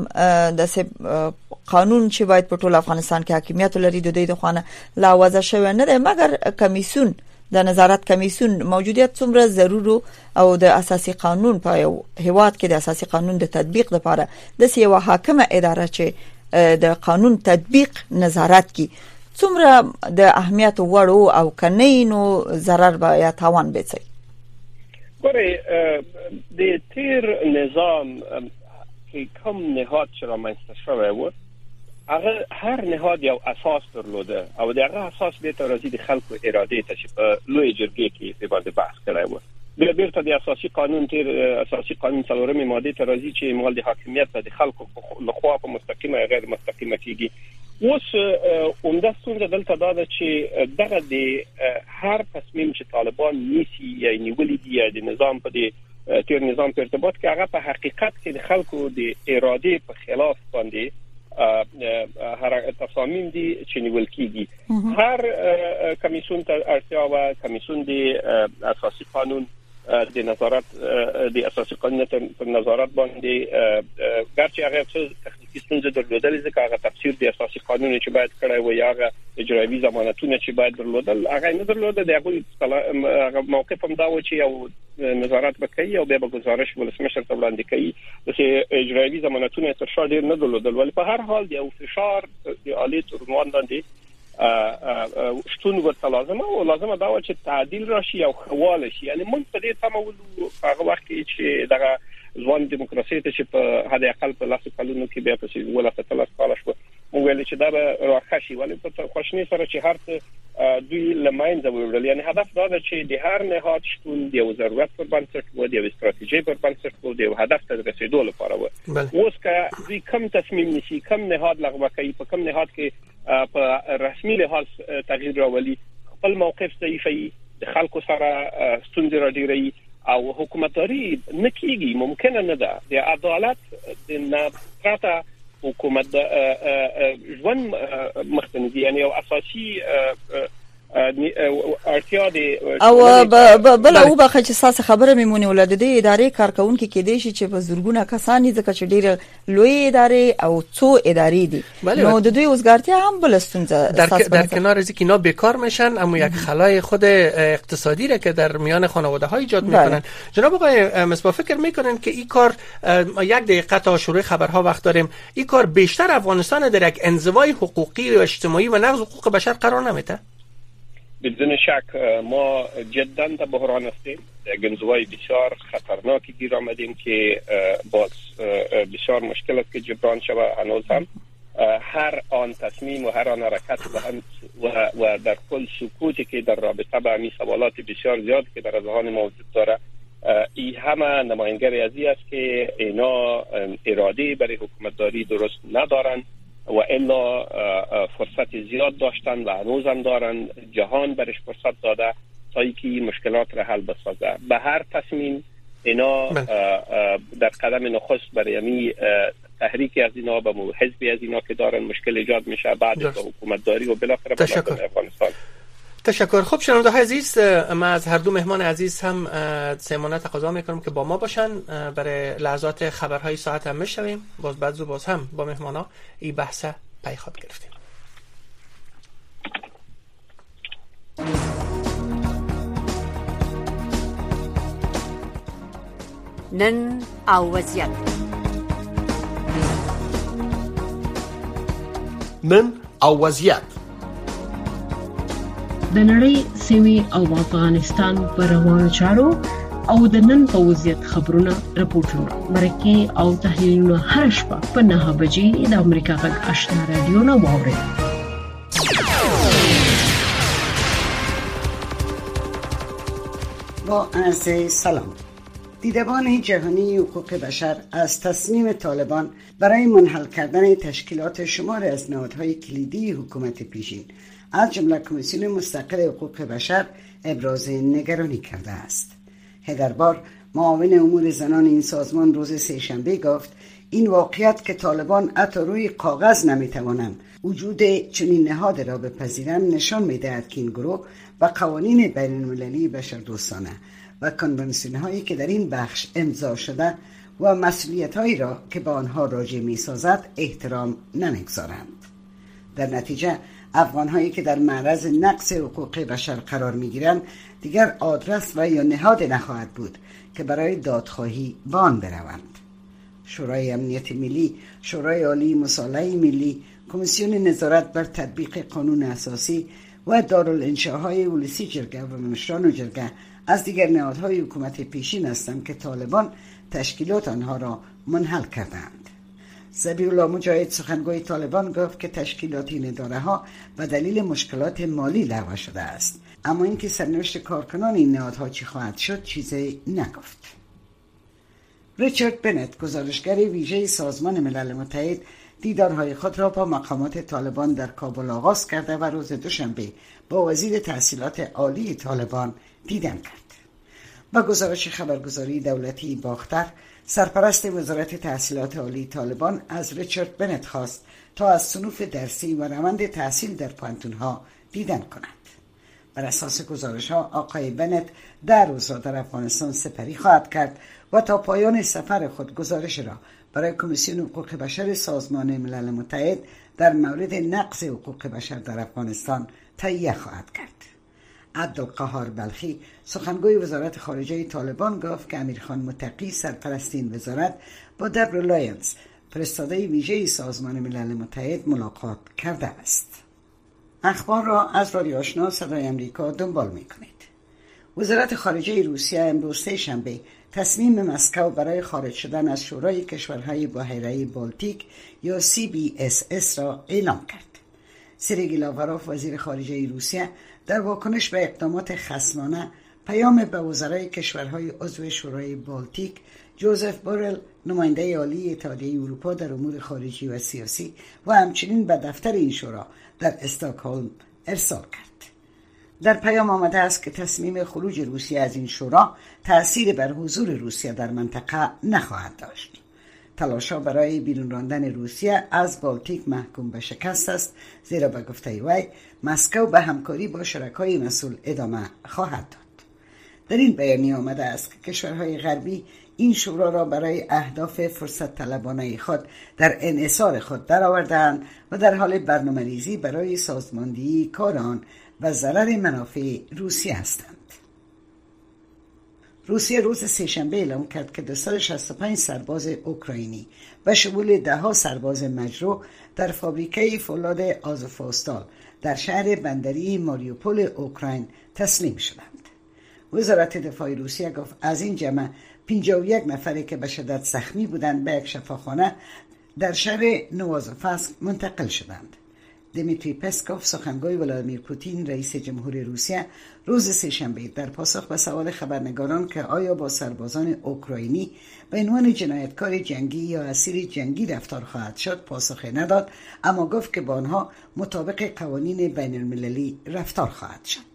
د قانون چې باید په ټول افغانستان کې حاکمیت لري د دوی د خوانه لا وضع شوی نه دی مګر کمیسیون د نظارت کمیسیون موجودیت څومره ضروري او د اساسي قانون په یو هیواد کې د اساسي قانون د تطبیق لپاره د سیوا حاکمه اداره چې د قانون تطبیق نظارت کوي څومره د اهمیت وړو او کنينو ضرر به یا تاوان بيسي ګوره د تیر نظام کې کوم نهاد چې رامنځته شوی و هغه هر نهاد یو اساس درلوده او دغه اساس به تر رسید خلکو اراده ته چې په لوی جرګې کې په باندې بحث کړی و بل بیرته د اساسي قانون تیر اساسي قانون څلورمې ماده ته راځي چې مال د حاکمیت د خلکو لخوا په مستقیمه یا غیر مستقیمه کیږي اوس عمده څنګه دلته دا ده چې دغه د هر تصمیم چې طالبان نیسي یا نیولې دي د نظام په دې تیر نظام په ارتباط کې هغه په حقیقت کې د خلکو د اراده په خلاف باندې هر تصامیم دي چې نیول کیږي هر کمیسیون ته اړتیا و کمیسیون د اساسي قانون د نظارت د اساسي قانون په نظارت باندې ګرچې هغه څه تخنیکی ستونزې درلودل ځکه هغه تفسیر د اساسي قانون چې باید کړی و یا هغه اجرایي ضمانتونه چې باید درلودل هغه نه درلوده د هغه موقف هم دا و چې یو نظارت وکړي او بیا به گزارش ولسمشر ته وړاندې کوي چې اجرایي ضمانتونه تر شا ډیر نه درلودل ولی په هر حال د یو فشار د عالی ترموان باندې شتون ورته لازمه او لازمه دا و چې تعدیل راشي او خواله شي یعنی موږ په دې تمول هغه وخت چې دغه ځوان دیموکراسي ته چې په حد اقل په لاسو کلونو کې بیا په ولا په تلاش کاله شو موږ ویل چې دا به راخشي ولی په خوشنی سره چې هر څه دوی لماینځه وړل یعنی هدف دا ده چې د هر نهاد شتون د یو ضرورت پر بنسټ و د یو استراتیژي پر بنسټ و د یو هدف ته رسیدو لپاره و اوس که دوی کم تصمیم نیسي کم نهاد لغوه کوي په کم نهاد کې په رسمي لحاظ تغییر راولي خپل موقف ضعیفي د خلکو سره ستونزې راډیري او حکومتداري نکېږي ممکنه نه ده د عدالت د نفرت حکومت ژوند مختنزي یعنی او اساسي ارتیا دی او بل او بخه چې ساس خبره میمونی ولادت دی ادارې کارکونکو کې دي چې په زورګونه کسانی ځکه چې ډیره لوی ادارې او څو ادارې دي نو د دوی وزګارتیا هم بلستونزه در, در کنار از اینا بیکار میشن اما یک خلای خود اقتصادی را که در میان خانواده ها ایجاد میکنن جناب آقای مصباح فکر میکنن که این کار یک دقیقه تا شروع خبرها وقت داریم این کار بیشتر افغانستان در یک انزوای حقوقی و اجتماعی و نقض حقوق بشر قرار نمیده بدون شک ما جدا در بحران هستیم یک انزوای بسیار خطرناکی گیر آمدیم که باز بسیار مشکل است که جبران شود هنوز هم هر آن تصمیم و هر آن حرکت و, هم و, و در کل سکوتی که در رابطه با همین سوالات بسیار زیاد که در اذهان موجود داره این همه نمایانگری از این است که اینا اراده برای حکومتداری درست ندارن و الا فرصت زیاد داشتن و هنوز هم دارن. جهان برش فرصت داده تا اینکه مشکلات را حل بسازه. به هر تصمیم اینا در قدم نخست برای امی تحریک از اینا به حزبی از اینا که دارن مشکل ایجاد میشه، بعد از حکومتداری و بالاخره به افغانستان. تشکر. خب شنونده های عزیز، من از هر دو مهمان عزیز هم سیمانه تقاضا میکنم که با ما باشن برای لحظات خبرهای ساعت هم میشویم. باز بعد زو باز هم با مهمانا این بحث پیخواب گرفتیم. نن او وضعیت نن او وضعیت د نړۍ سیمې او افغانستان پر روانو چارو او د نن په وضعیت خبرونه راپورټونه مرکه او تحلیلونه هر شپه په نه بجې د امریکا غږ آشنا رادیو نه واورئ. با عرض سلام. دیدبان جهانی حقوق بشر از تصمیم طالبان برای منحل کردن تشکیلات شمار از نهادهای کلیدی حکومت پیشین از جمله کمیسیون مستقل حقوق بشر ابراز نگرانی کرده است. هدربار معاون امور زنان این سازمان روز سه‌شنبه گفت این واقعیت که طالبان حتی روی کاغذ نمیتوانند وجود چنین نهاد را بپذیرند نشان میدهد که این گروه و قوانین بین المللی بشردوستانه و کنوانسیون هایی که در این بخش امضا شده و مسئولیت هایی را که با آنها راجع می سازد احترام نمیگذارند. در نتیجه افغان هایی که در معرض نقض حقوق بشر قرار می گیرند دیگر آدرس و یا نهاد نخواهد بود که برای دادخواهی به آن بروند. شورای امنیت ملی، شورای عالی مصالحه ملی، کمیسیون نظارت بر تطبیق قانون اساسی و دارالانشاهای ولسی جرگه و مشران جرگه از دیگر نهادهای حکومت پیشین هستند که طالبان تشکیلات آنها را منحل کردند. ذبیح الله مجاهد سخنگوی طالبان گفت که تشکیلات این اداره‌ها به دلیل مشکلات مالی لغو شده است، اما اینکه سرنوشت کارکنان این نهادها چی خواهد شد چیزی نگفت. ریچارد بنت گزارشگر ویژه سازمان ملل متحد دیدارهای خود را با مقامات طالبان در کابل آغاز کرده و روز دوشنبه با وزیر تحصیلات عالی طالبان دیدن کرد. با گزارش خبرگزاری دولتی باختر، سرپرست وزارت تحصیلات عالی طالبان از ریچارد بنت خواست تا از صنوف درسی و روند تحصیل در پانتونها دیدن کند. بر اساس گزارش ها آقای بنت در روز را در افغانستان سپری خواهد کرد و تا پایان سفر خود گزارش را برای کمیسیون حقوق بشر سازمان ملل متحد در مورد نقض حقوق بشر در افغانستان تهیه خواهد کرد. عبدالقهار بلخی سخنگوی وزارت خارجه طالبان گفت که امیرخان متقی سرپرست این وزارت با دبر لایونز فرستاده ویژه سازمان ملل متحد ملاقات کرده است. اخبار را از رادیو آشنا صدای امریکا دنبال می‌کنید. وزارت خارجه روسیه امروز سه‌شنبه تصمیم مسکو برای خارج شدن از شورای کشورهای بحیره بالتیک یا سی بی اس اس را اعلام کرد. سرگئی لاوروف وزیر خارجه روسیه در واکنش به اقدامات خصمانه پیام به وزرای کشورهای عضو شورای بالتیک، جوزف بورل نماینده عالی اتحادیه اروپا در امور خارجی و سیاسی و همچنین به دفتر این شورا در استکهلم ارسال کرد. در پیام آمده است که تصمیم خروج روسیه از این شورا تأثیر بر حضور روسیه در منطقه نخواهد داشت. تلاش‌ها برای بیرون راندن روسیه از بالتیک محکوم به شکست است، زیرا به گفته وی مسکو به همکاری با شرکای مسئول ادامه خواهد داد. در این بیانیه آمده است که کشورهای غربی این شورا را برای اهداف فرصت طلبانه خود در انحصار خود درآورده‌اند و در حال برنامه‌ریزی برای سازماندهی کار آن و ضرر منافع روسیه هستند. روسیه روز سه‌شنبه اعلام کرد که دویست و شصت و پنج سرباز اوکراینی و شمول ده ها سرباز مجروح در فابریکه فولاد آزوفستال در شهر بندری ماریوپول اوکراین تسلیم شدند. وزارت دفاع روسیه گفت از این جمع پنجاه و یک نفری که به شدت زخمی بودند به یک شفاخانه در شهر نوازوفسک منتقل شدند. دمیتری پسکوف سخنگوی ولادیمیر پوتین رئیس جمهوری روسیه روز سه‌شنبه در پاسخ به سوال خبرنگاران که آیا با سربازان اوکراینی به عنوان جنایتکار جنگی یا اسیر جنگی رفتار خواهد شد پاسخ نداد، اما گفت که با آنها مطابق قوانین بین المللی رفتار خواهد شد.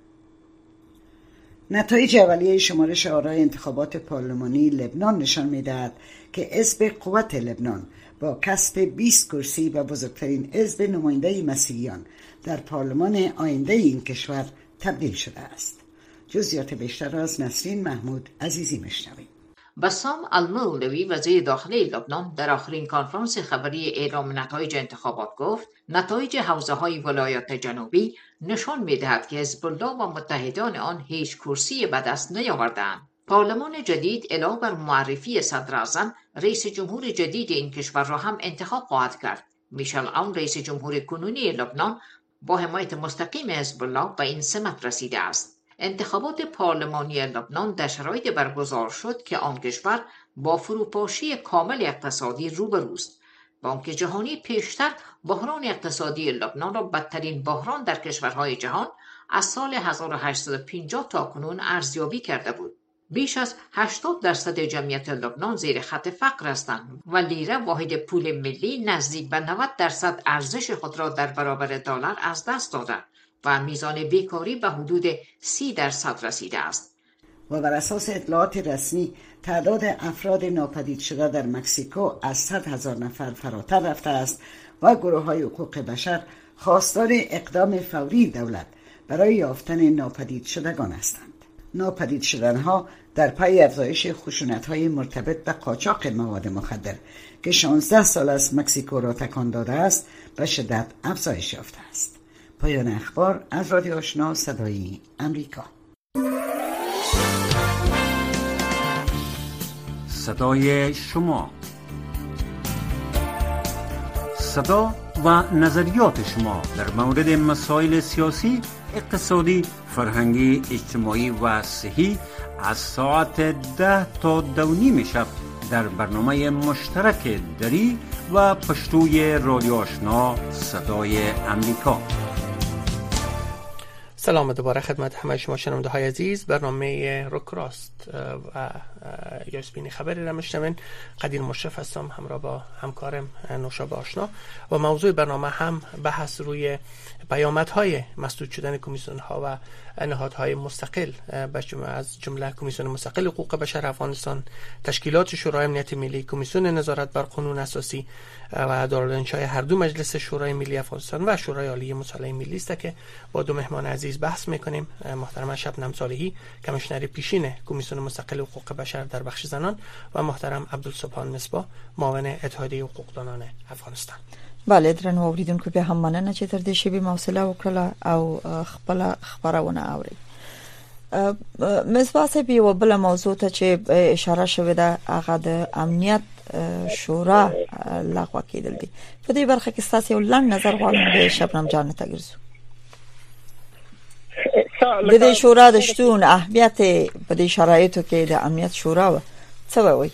نتایج اولیه شمارش آرای انتخابات پارلمانی لبنان نشان می‌دهد که حزب قوت لبنان با کسب بیست کرسی و بزرگترین حزب نماینده مسیحیان در پارلمان آینده این کشور تبدیل شده است. جزئیات بیشتر از نسرین محمود عزیزی میشنویم. بسام المولوی وزیر داخلی لبنان در آخرین کنفرانس خبری اعلام نتایج انتخابات گفت نتایج حوزه‌های ولایات جنوبی نشان می‌دهد که حزب الله و متحدان آن هیچ کرسی به دست نیاوردند. پارلمان جدید علاوه بر معرفی صدر اعظم رئیس جمهور جدید این کشور را هم انتخاب خواهد کرد. میشل عون رئیس جمهور کنونی لبنان با حمایت مستقیم حزب الله به این سمت رسیده است. انتخابات پارلمانی لبنان در شرایط برگزار شد که آن کشور با فروپاشی کامل اقتصادی روبروست. بانک جهانی پیشتر بحران اقتصادی لبنان را بدترین بحران در کشورهای جهان از سال هزار و هشتصد و پنجاه تا کنون ارزیابی کرده بود. بیش از هشتاد درصد جمعیت لبنان زیر خط فقر هستند و لیره واحد پول ملی نزدیک به نود درصد ارزش خود را در برابر دلار از دست داده و میزان بیکاری به حدود سی درصد رسیده است. و بر اساس اطلاعات رسمی تعداد افراد ناپدید شده در مکزیکو از صد هزار نفر فراتر رفته است و گروه‌های حقوق بشر خواستار اقدام فوری دولت برای یافتن ناپدید شدگان هستند. ناپدید شدنها در پی افزایش خشونت‌های مرتبط به قاچاق مواد مخدر که شانزده سال از مکزیکو را تکان داده است به شدت افزایش یافته است. پایان اخبار از رادیو آشنا صدای امریکا. صدای شما، صدا و نظریات شما در مورد مسائل سیاسی، اقتصادی، فرهنگی، اجتماعی و صحی از ساعت ده تا دو نیم شب در برنامه مشترک دری و پشتوی رادیو آشنا صدای امریکا. سلام دوباره خدمت همه شما شنونده های عزیز. برنامه روکراست و یاسبینی خبری را میشنوین. قدیر مشرف هستم همراه با همکارم نوشابه آشنا و موضوع برنامه هم بحث روی پیامدهای مسدود شدن کمیسیون ها و نهادهای مستقل از جمله کمیسیون مستقل حقوق بشر افغانستان، تشکیلات شورای امنیت ملی، کمیسیون نظارت بر قانون اساسی و دارالانشای هر دو مجلس شورای ملی افغانستان و شورای عالی مطالعه ملی است که با دو مهمان عزیز بحث میکنیم. محترم شبنم صالحی کمیشنر پیشین کمیسیون مستقل حقوق بشر در بخش زنان و محترم عبدالسبحان مصباح معاون اتحادیه حقوقدانان افغانستان. بله درنو اوریدونکو به هم مننه چې تر دې شی به موصله وکړه او خپل خبرونه اوري. مصباح صاحب یو بل موضوع ته چې اشاره شوې ده هغه د امنیت شورا لغوه کېدل دي. په دې برخه کې تاسو یو لنډ نظر غواړم د شبنم جان ته ګرځو. د دې شورا د شتون اهمیت په دې شرایطو کې د امنیت شورا څه وایي؟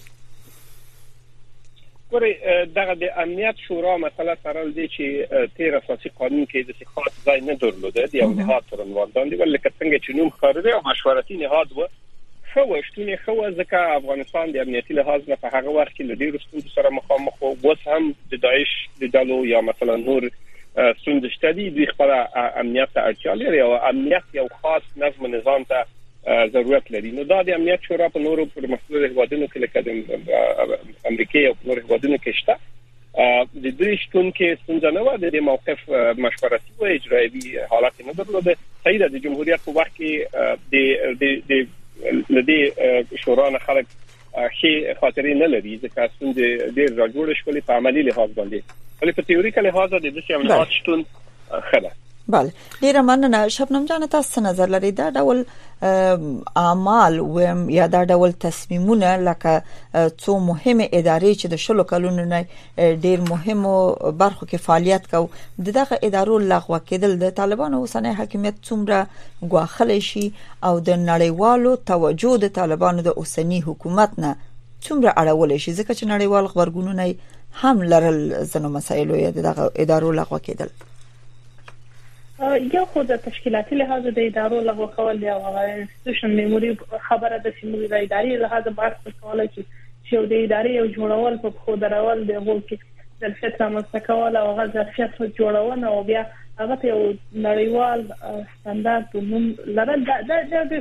ګوري دغه د امنیت شورا مسله سره دی چې تیر اساسي قانون کې د خاص ځای نه درلوده دی او نهاد پر عنوان باندې ولکه څنګه چې نوم خارجي او مشورتي نهاد و خو شتون خو ځکه افغانستان د امنیتي لحاظ نه په هغه وخت کې لدی رسول سره مخامخ و اوس هم د داعش د ډلو یا مثلا نور ستونزې شته دي د خپل امنیت ته اړتیا لري او امنیت یو خاص نظم نظام ته ضرورت لري. نو دا د امنیت شورا په نورو پرمختللو هیوادونو کې لکه د امریکا او نورو هیوادونو کې شته. د دې شتون کې څنګه نو د موقف مشورتي او اجرایي حالت نه درلوده. صحیح د جمهوریت په وخت کې د د لدی شورا نه خلک شي خاطرې نه لري ځکه څنګه ډېر راجوړ شولې په عملی لحاظ باندې ولی په تیوریکل لحاظ د دې امنیت شتون خله. بله ډیره مننه. شبنم جان تاسو نظر لري دا ډول اعمال و یا دا ډول تصمیمونه لکه څو مهمه ادارې چې د شلو کلونو نه ډیر مهمو برخو کې فعالیت کو دغه ادارو لغوه کېدل د طالبانو اوسنۍ حاکمیت څومره غواخل شي او د نړیوالو توجه د طالبانو د اوسنۍ حکومت نه څومره اړول شي ځکه چې نړیوال خبرګونونه هم لرل زنو مسایلو یا دغه ادارو لغوه کېدل. یا خود تشکیلاتی لحاظ د ادارو لغوه کول یا انستیټیوشن میموري خبره د سیموي د اداري لحاظ بحث کول چې یو د اداري یو جوړول په خو درول د غو کې د فکر مستقول او غږ ظرفیت جوړونه او بیا هغه ته یو نړیوال ستاندارد نوم لرل دا د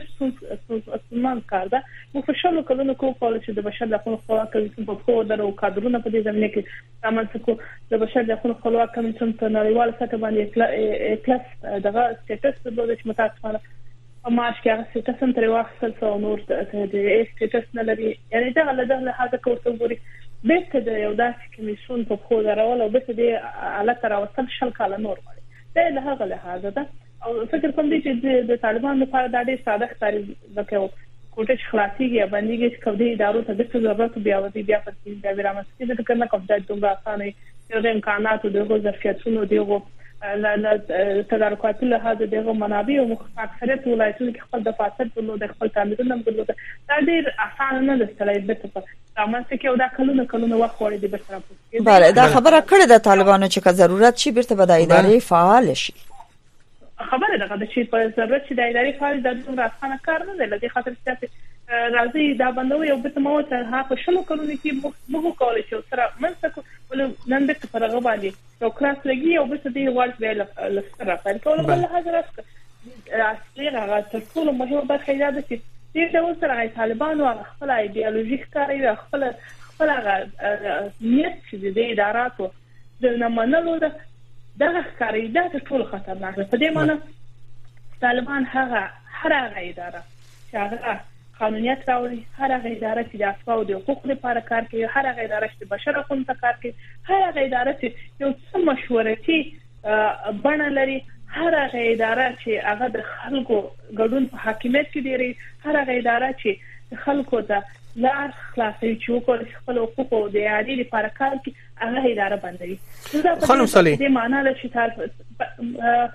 څه کار ده مو په شلو کلونو کې کول چې د بشر د حقوقو خپلواکۍ په خو درو کادرونه په دې زمینه کې تاسو کو د بشر د حقوقو خپلواکۍ کمیسیون په نړیوال سطح باندې کلاس دغه سټیټس د دوه متاسفانه او ماش کې هغه سټیټس تر واخصل څو نور د سټیټس نه لري یعنی دا له دغه حاجه کوته ګوري به د یو داسې کمیسیون په خو درول او به د حالت راوستل شل کال نور دا له هغه لحاظ ده او فکر کوم چې د طالبانو لپاره دا ډېر ساده ښکاري وکړو کوټه خلاصيږي باندې چې کوم ادارو ته د ضرورت بیا ودی بیا پاتې دا ورامسته د کنه کوم د دومره اسانه یو د امکاناتو د ظرفیتونو دیغه لا تدارکات له هغه دغه منابع او اکثریت ولایتونو کې خپل د فاسد په لور د خپل تعمیرونه موجوده دا ډېر اسانه نه ده چې به په تاسو کې دا کلونه کلونه وخت وړي د بسره بله دا خبره کړې ده طالبانو چې که ضرورت شي بیرته به د ادارې فعال شي خبره ده چې په ضرورت شي د ادارې فعال د دومره اسانه کار نه دی لدې خاطر چې راځي دا بندوي او به مو ته هغه شلو کلونه کې موږ کولای شو سره منځ ول نن د فرغه باندې یو کلاس لګي او به دې ورځ به لسره فعال کول بل حاضر اصلي هغه تر ټولو مهمه برخه ده چې دې ډول سره طالبان او خپل ایدئولوژیک کاری او خپل خپل نیت چې د اداراتو د نمنلو ده دغه کاری ده ټول خطرناک ده په دې معنی طالبان هغه هر هغه اداره چې هغه قانونیت راوړي هر هغه اداره چې د افغان د حقوقو لپاره کار کوي هر هغه اداره چې د بشر حقوقو لپاره کار کوي هر هغه اداره چې یو څه مشورتي بڼه لري هر هغه اداره چې هغه د خلکو ګډون په حاکمیت کې دی هر هغه اداره چې د خلکو ته لار خلاصوي چې وکړي خپل حقوق او د عادي لپاره کار کوي هغه اداره بندوي خانم صالح دې معنی له چې طرف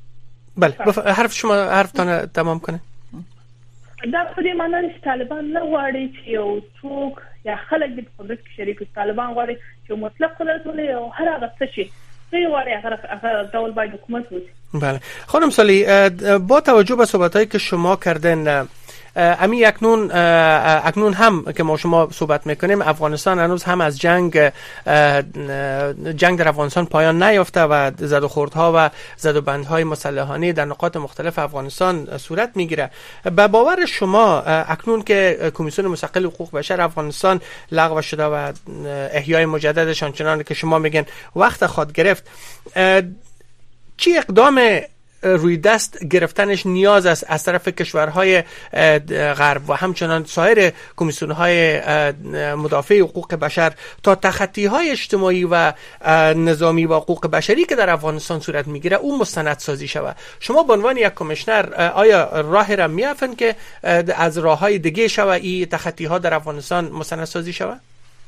بله حرف شما حرفتان تمام کنه دا په دې معنی چې طالبان نه غواړي چې یو څوک یا خلک د قدرت کې شریک طالبان غواړي چې مطلق قدرت ولري او هر هغه څه چې دوی غواړي هغه ډول باید حکومت وکړي. بله خانم صالح با توجه به صحبتایی که شما کردن امی اکنون اکنون هم که ما شما صحبت میکنیم افغانستان هنوز هم از جنگ جنگ در افغانستان پایان نیافته و زد و خوردها و زد و بندهای مسلحانه در نقاط مختلف افغانستان صورت میگیره. به باور شما اکنون که کمیسیون مستقل حقوق بشر افغانستان لغو شده و احیای مجددش آنچنان که شما میگن وقت خود گرفت، چی اقدام روی دست گرفتنش نیاز است از طرف کشورهای غرب و همچنان سایر کمیسیون‌های مدافع حقوق بشر تا تخطی‌های اجتماعی و نظامی و حقوق بشری که در افغانستان صورت میگیره اون مستندسازی شود؟ شما به عنوان یک کمیشنر آیا راه را میافن که از راههای دیگه شود این تخطی‌ها در افغانستان مستندسازی شود؟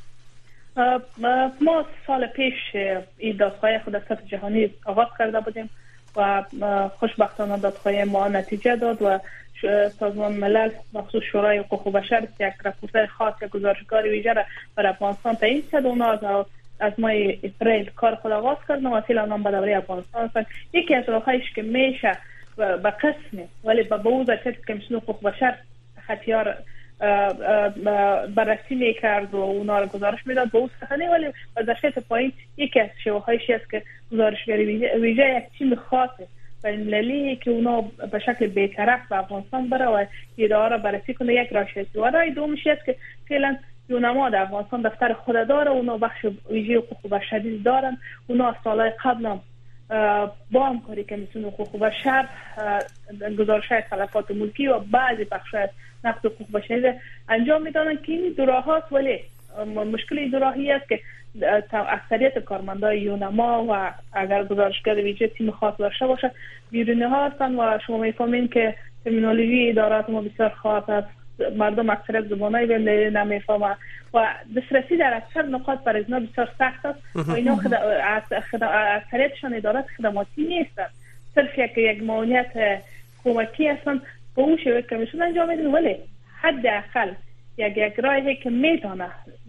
ما سال پیش این دادخواهی خود از سطح جهانی آغاز کرده بودیم و خوشبختانه دادخواهی ما نتیجه داد و سازمان ملل مخصوص شورای حقوق بشر یک رپورت خاص یک گزارشگر ویژه را بر افغانستان تعیین کرد. اونا از ماه اپریل کار خود آغاز کردن و اصیل آنها به دوره افغانستان هستند. یکی از راهایش که میشه به قسم ولی به بوز که کمیسیون حقوق بشر خطیار بررسی میکرد و اونا رو گزارش میداد به اون سطحی، ولی وضعیت پایین یکی از شواهدش است که گزارشگری ویژه یک تیم خاص بین‌المللی که اونا به شکل بی‌طرف به افغانستان بره و اداره بررسی کنه یک راهش است. و راه دومش است که فعلا یونما در افغانستان دفتر خود داره، اونا بخش ویژه حقوق بشری دارن، اونا از سالهای قبل هم با همکاری کمیسیون حقوق بشر گزارش‌های تلفات ملکی و بعضی بخش‌های نقض حقوق بشری انجام میدادن که این دو راه هاست. ولی مشکل دو راهی است که اکثریت کارمندای یونما و اگر گزارشگر ویژه تیم خاص داشته باشه بیرونی ها هستن و شما میفهمین که ترمینولوژی ادارات ما بسیار خاص است، مردم اکثریت زبانای بنده نمیفهمن و دسترسی در اکثر نقاط برای اینا بسیار سخت است و اینا اکثریتشان ادارات خدماتی نیستن، صرف یک یک معاونیت حکومتی هستن. به اون شیوه کمیسیون انجام میدن، ولی حداقل یک یک راهی که میتونه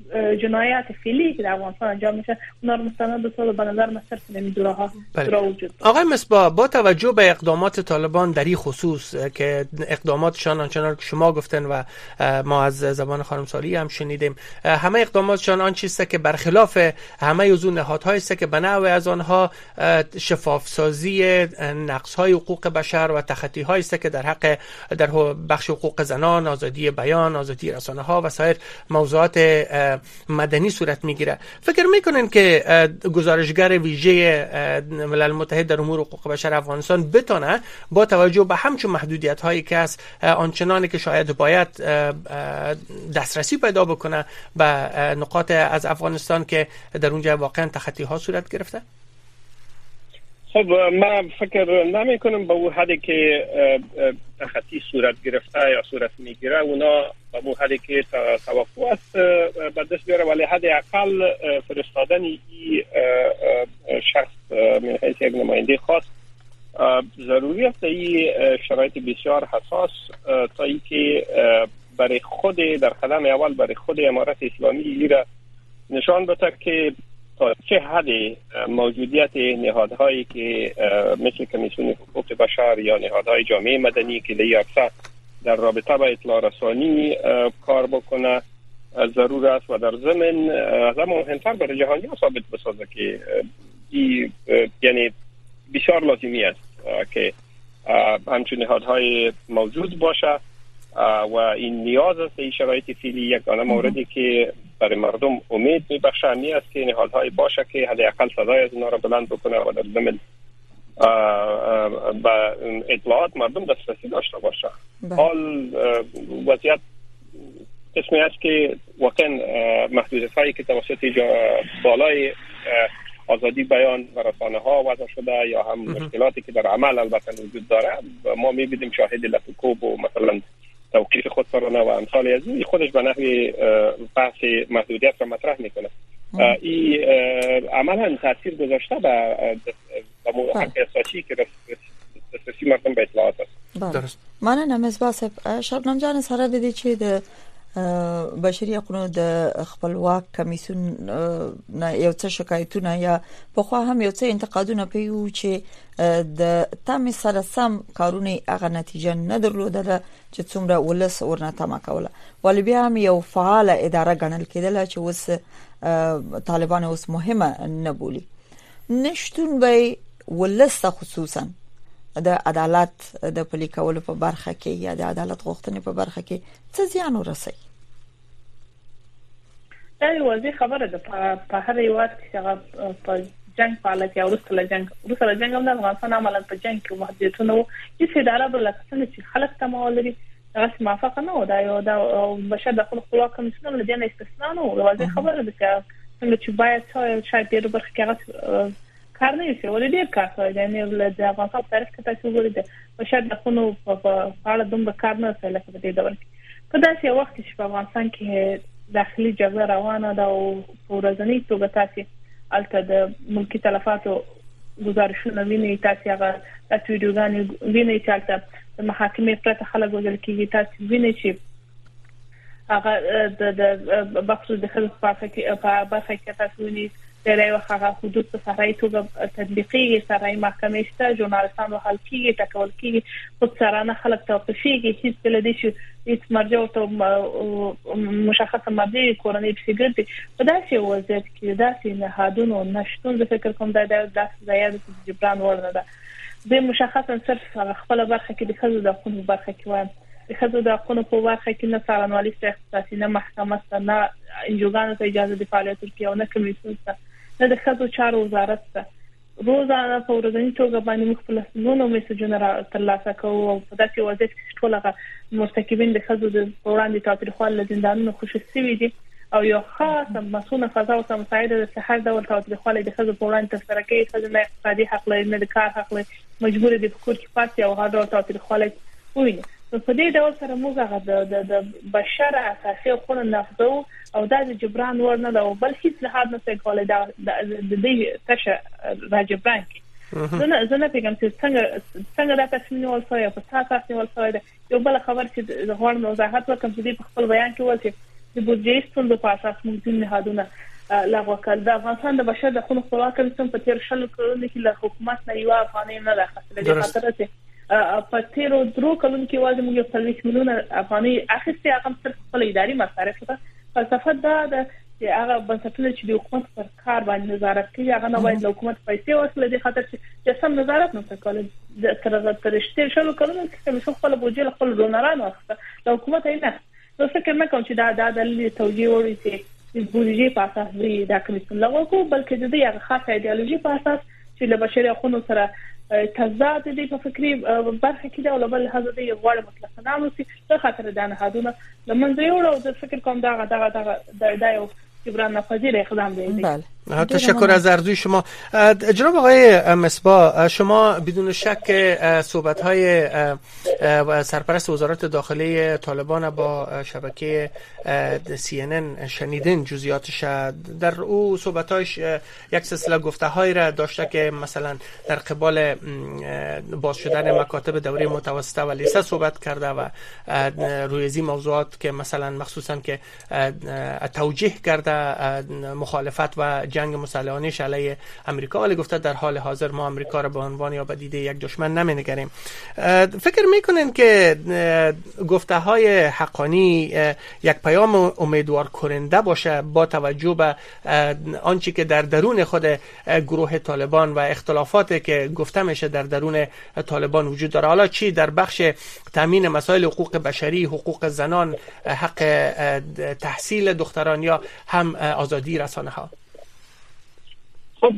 جنایات فعلی که در افغانستان انجام میشه اونا رو مستند به طور به نظر من صرف نمیدونه ها وجود. آقای مصباح، با توجه به اقدامات طالبان در این خصوص که اقداماتشان آنچنان که شما گفتن و ما از زبان خانم سالی هم شنیدیم، همه اقداماتشان آن چیزی که برخلاف همه از اون نهادهای است که به نوع از آنها شفاف سازی نقص‌های حقوق بشر و تخطی‌هایی است که در حق در بخش حقوق زنان، آزادی بیان، آزادی رسانه‌ها و سایر موضوعات مدنی صورت میگیره. فکر میکنن که گزارشگر ویژه ملل متحد در امور حقوق بشر افغانستان بتونه با توجه به همچون محدودیت‌هایی که است آنچنانی که شاید باید دسترسی پیدا بکنه به نقاط از افغانستان که در اونجا واقعا تخطی‌ها صورت گرفته؟ خب من فکر نمی کنم به اون حدی که تخطی صورت گرفته یا صورت میگیره اونا به اون حدی که توقع است به دست بیاره، ولی حد اقل فرستادن این شخص من حیث یک نماینده خاص ضروری است. این شرایط بسیار حساس تا ای که برای خود در قدم اول برای خود امارت اسلامی ایره نشان بده که تا چه حدی موجودیت نهادهایی که مثل کمیسیون حقوق بشر یا نهادهای جامعه مدنی که در اکثر در رابطه با اطلاع رسانی کار بکنه ضرور است و در ضمن از همه مهمتر برای جهانی ثابت بسازه که یعنی بسیار لازمی است که همچون نهادهای موجود باشه و این نیاز است. این شرایط فعلی یک دانه موردی که برای مردم امید میبخشه همی است که نهادهای باشه که حداقل صدای از اونا را بلند بکنه و در ضمن به اطلاعات مردم دسترسی داشته باشه. حال وضعیت قسمی است که واقعا محدودیت‌هایی که توسط بالای آزادی بیان و رسانه ها وضع شده یا هم مشکلاتی که در عمل البته وجود داره ما میبینیم شاهد لفوکوب و مثلا توقیف خودسرانه و امثال از این خودش به نحوی بحث محدودیت را مطرح میکنه. این عملا تاثیر گذاشته به حق اساسی که دسترسی مردم به اطلاعات است. درست. من نمز باسب شبنم جان سره بدی چې د بشري حقوقو د خپلواک کمیسیون نه یو څه شکایتونه یا په خو هم یو څه انتقادونه پیو چې د تام سره سم کارونه هغه نتیجه نه درلوده چې څومره ولس ورنه تما کوله، ولې بیا هم یو فعال اداره ګڼل کېدله چې اوس طالبان اوس مهمه نه بولي. نشټون به ولس خصوصا د عدالت د پلي کولو په برخه کې یا د عدالت غوښتنې په برخه کې څه زیان ورسي؟ دا یو ځای خبره ده په هر یو وخت چې هغه په جنگ فعالیت یا وروسته له جنگ وروسته له جنگ هم د افغانستان عملاً په جنگ کې محدودیتونه وو چې اداره بل څه چې خلک تمول لري هغه موافقه نه و. دا یو د بشر د خپلواک کمیسیون له دې استثنا نه و. یو ځای خبره ده چې څنګه چې باید شاید ډېر برخه کې هغه کار نه شي ولې ډېر کار کوي. یعنی د افغانستان تاریخ کې تاسو وګورئ د بشر د خونو په اړه دومره کار نه کوي لکه په دې ډول کې. په داسې وخت چې په افغانستان کې داخلي جګړه روانه ده او په ورځنی توګه تاسو الته د ملکی تلفاتو گزارشونه ویني، تاسو هغه تاسو ویډیوګانې ویني چې الته د محاکمې پرته خلک وژل کېږي، تاسو ویني چې هغه د بخصوص د خلک په برخه کې تاسو ویني درې وخت حدود په سرای توګه تطبیقي سرای محکمې شته، ژورنالستان وهل کېږي، ټاکل کېږي، خود سرانه خلک توقیفيږي، هیڅ بل دي چې هیڅ مرجع او مشخصه مبدي کورنۍ پسیګرتي. په داسې وضعیت کې داسې نهادونو نشټون د فکر کوم د داسې ځایادو د جبران ورنه ده. د مشخصا صرف خپل برخه کې د خزو د حقوقو برخه کې وایم د خزو د حقوقو په برخه کې نه څارنوالي اختصاصي نه محکمه نه انجوګانو ته اجازه د فعالیت ورکړي او نه کمیسیون ته نه د خزو چارو وزارت ته روزانه په ورځني توګه باندې مختلف نونو میسجونه ترلاسه کوو او په داسې وضعیت کې ټول هغه مرتکبین د خزو د وړاندې تاوتریخوالي له زندانونو خوشي شوي دي او یو خاصه مسؤله فضا او مساعده د هر ډول تاوتریخوالي د خزو په وړاندې ترسره کوي. خزو نه اقتصادي حق لري نه د کار حق لري، مجبور دي په کور کې پاتې او هر ډول تاوتریخوالي ویني. په دې ډول سره موږ هغه د بشر اساسي حقوقو نقضو او د جبران ورنه ده او بل هیڅ لحاظ نه کولای دا د دې تشه راجبران کی زنه زنه پیغام چې څنګه څنګه دا تاسو نیول شوی په تاسو نیول شوی یو بل خبر چې غوړ نو وضاحت وکم چې په خپل بیان کې ول چې بودجه ستوندو په اساس موږ نهادونه لغوه کړل. د افغانستان د بشر د حقوقو خپلواک کمیسیون په تیر شلو کلونو کې له حکومت نه یو افغانۍ نه راخصله. د خاطر چې په تیرو درو کلونو کې واځي موږ په څلوېښت میلیونه افغانۍ اخیستې، هغه صرف خپل اداري مصارف ده. فلسفه دا ده چې هغه بنسټونه چې د حکومت پر کار باندې نظارت کوي هغه نه باید له حکومت پیسې ورسله. د خاطر چې سم نظارت نه کوي د تر تر شلو کلونو کې کمیسیون خپل بودجه خپل ډونرانو اخیسته، د حکومت یې نه. نو فکر نه کوم چې دا د دلیل توجیه وړي چې بودجه په اساس دی دا کمیسیون لغوه کو، بلکې د دې هغه خاصه ایدئولوژي په اساس چې له بشري حقوقو سره تضاد دي په فکری برخه کې دا ولبل هغه د غوړ مطلق نه وسی په خاطر د نهادونه لمنځه یوړو. د فکر کوم دا دا دا دا یو جبران ناپذیر اقدام دی. بله تشکر از ارزوی شما. جناب آقای مصباح، شما بدون شک صحبت‌های سرپرست وزارت داخلی طالبان با شبکه سی ان ان شنیدین جزئیاتش. در او صحبت‌هایش یک سلسله گفته‌هایی را داشته که مثلا در قبال باز شدن مکاتب دوره متوسطه و لیسه صحبت کرده و روی این موضوعات که مثلا مخصوصا که توجیه کرده مخالفت و جنگ مسلحانه علیه امریکا، ولی گفته در حال حاضر ما امریکا را به عنوان یا به دیده یک دشمن نمی‌نگریم. فکر میکنین که گفته های حقانی یک پیام امیدوار کننده باشه با توجه به آنچه که در درون خود گروه طالبان و اختلافاتی که گفته میشه در درون طالبان وجود داره، حالا چی در بخش تامین مسائل حقوق بشری، حقوق زنان، حق تحصیل دختران یا هم آزادی رسانه ها؟ خب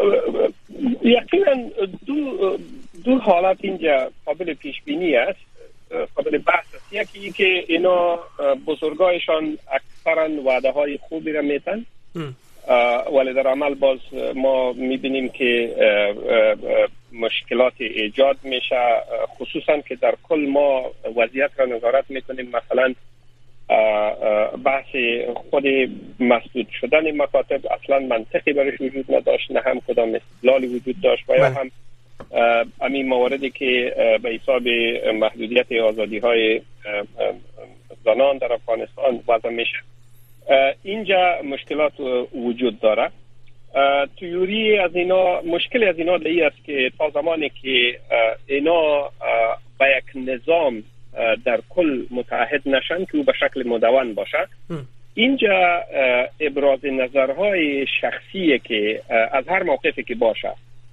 یقینا دو دو حالت اینجا قابل پیش بینی است، قابل بحث است. یکی که اینا بزرگایشان اکثرا وعده های خوبی را میتن ولی در عمل باز ما میبینیم که مشکلات ایجاد میشه، خصوصا که در کل ما وضعیت را نظارت میکنیم. مثلا بحث خود مسدود شدن مکاتب اصلا منطقی برش وجود نداشت، نه هم کدام استدلالی وجود داشت و یا هم همین مواردی که به حساب محدودیت آزادی های زنان در افغانستان وضع میشه. اینجا مشکلات وجود داره. تیوری از اینا، مشکل از اینا دیگه است که تا زمانی که اینا با یک نظام در کل متحد نشن که او به شکل مدون باشه، اینجا ابراز نظرهای شخصیه که از هر موقفی که باشه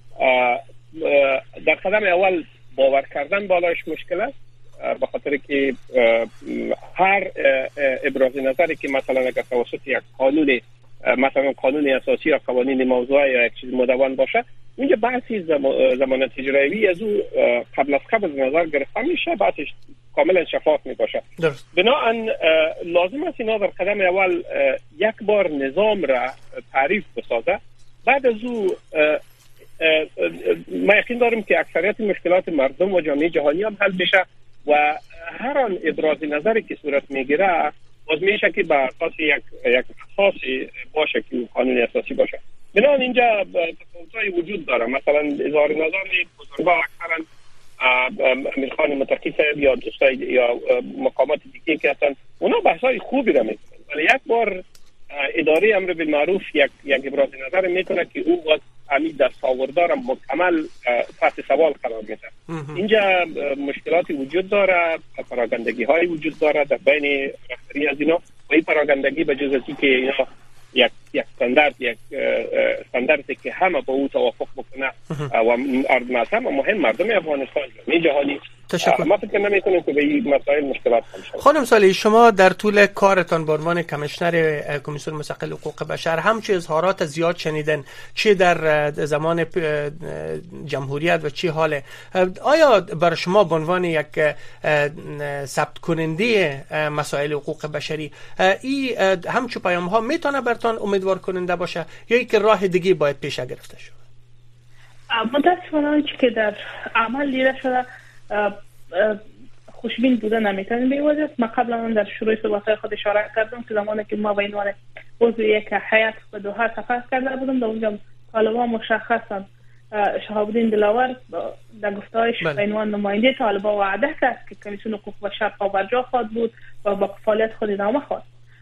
در قدم اول باور کردن بالایش مشکل است، به خاطر که هر ابراز نظری که مثلا اگر توسط یک قانون مثلا قانون اساسی یا قوانین موضوعی یا یک چیز مدون باشه، اونجا بحثی ضمانت اجرایی از او قبل از قبل نظر گرفته میشه، بحثش کاملا شفاف می باشه. بنابراین لازم است اینا در قدم اول یک بار نظام را تعریف بسازه، بعد از او ما یقین داریم که اکثریت مشکلات مردم و جامعه جهانی هم حل بشه و هر آن ابراز نظری که صورت میگیره باز میشه که بر اساس یک یک اساسی باشه که قانون اساسی باشه. بنابراین اینجا تفاوت‌های وجود داره. مثلا اظهار نظر بزرگا اکثرا امیرخان متقی صاحب یا دوستای یا مقامات دیگه که هستن اونا بحث‌های خوبی را میکنن، ولی یک بار اداره امر بالمعروف یک یک ابراز نظر میکنه که او باز همین دستاوردار مکمل تحت سوال قرار میده. اینجا مشکلاتی وجود داره، پراگندگی های وجود داره در بین رهبری از اینا و این پراگندگی به جز از که اینا یک یک استاندارد یک استانداردی که همه با او توافق بکنه و مردم مهم مردم افغانستان جامعه جهانی. تشکر. ما فکر نمی‌کنیم که به این مسائل مشکلات حل شه. خانم صالحی، شما در طول کارتان به عنوان کمیشنر کمیسیون مستقل حقوق بشر همچه اظهارات زیاد شنیدن، چه در زمان جمهوریت و چه حاله. آیا برای شما به عنوان یک ثبت کننده مسائل حقوق بشری این همچه پیام ها میتونه برتان امیدوار کننده باشه یا اینکه راه دیگه باید پیش گرفته شود؟ متاسفانه که در عمل دیده شده خوشبین بوده نمیتونیم به وجه. ما قبلا در شروع صحبت‌های خود اشاره کردم که زمانی که ما به عنوان عضو یک هیئت به دوحه سفر کرده بودم، در اونجا طالبان مشخصا شهاب الدین دلاور در گفته‌هایش به عنوان نماینده طالبان وعده کرد که کمیسیون حقوق بشر پابرجا خواهد بود و با فعالیت خود ادامه خواهد.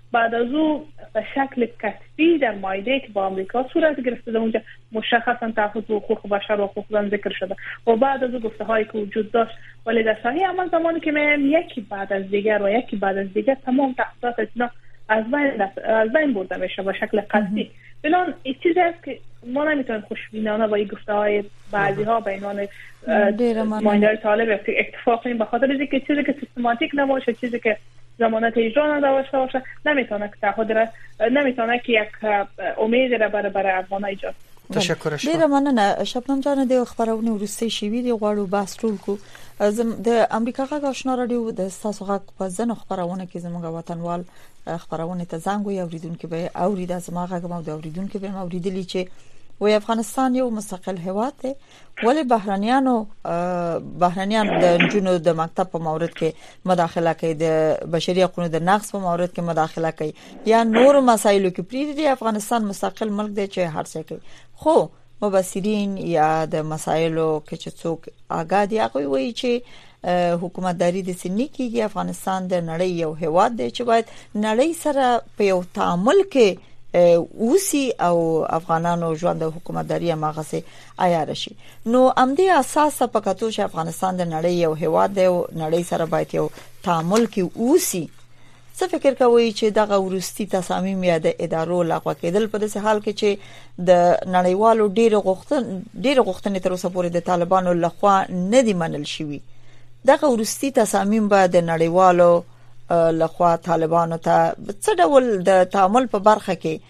بعد از او به شکل کتبی در مایده که با آمریکا صورت گرفته در اونجا مشخصا تحفظ حقوق بشر و حقوق زن ذکر شده و بعد از او گفته هایی که وجود داشت، ولی در ساحه عمل زمانی که میایم یکی بعد از دیگر و یکی بعد از دیگر تمام تحقیقات اینا از بین از بین برده میشه به شکل قطعی. بنان این چیزی است که ما نمیتونیم خوشبینانه با این گفته های بعضی ها به عنوان ماینده‌های طالب اکتفا کنیم، به خاطر اینکه چیزی که سیستماتیک نباشه، چیزی که ضمانت اجرا نداشته باشه، نمیتونه که تعهد را نمیتونه که یک امید را برای برای افغان ایجاد. تشکر شما. ډیره مننه شبنم جان. د خبرونه ورسته شي دی غواړو بحث ټول کو د امریکا غا آشنا رادیو د تاسو غا په ځنه خبرونه کې زموږ وطنوال خبرونه ته زنګ وي اوریدونکو به اورید از ما غا مو د اوریدونکو به اوریدلی چې وی افغانستان یو مستقل هیواد دی، ولی بهرانيانو بهرانيان د جنو د مکتب په مورد کې مداخله کوي، د بشري حقوقو د نقض په مورد کې مداخله کوي یا نور مسایلو کې پری دی. افغانستان مستقل ملک دی چې هر څه کوي، خو مبصرین یا د مسایلو کې چې څوک آگاه دي هغه وایي چې حکومتداري د سنی کېږي. افغانستان د نړۍ یو هیواد دی چې باید نړۍ سره په یو تعامل کې اوسی او افغانانو ژوند د حکومتداري ماغه سي عیار شي. نو امدي اساس په کتو چې افغانستان د نړۍ یو هیواد دی او نړۍ سره باید یو تعامل کې اوسی، څه فکر کوي چې دغه ورستي تصامیم یا د ادارو لغوه کېدل په داسې حال کې چې د نړیوالو ډېر غوښتن ډېر غوښتنې تر اوسه پورې د طالبانو لخوا نه دي منل شوي، دغه ورستي تصامیم به د نړیوالو لخوا طالبانو ته څه ډول د تعامل په برخه کې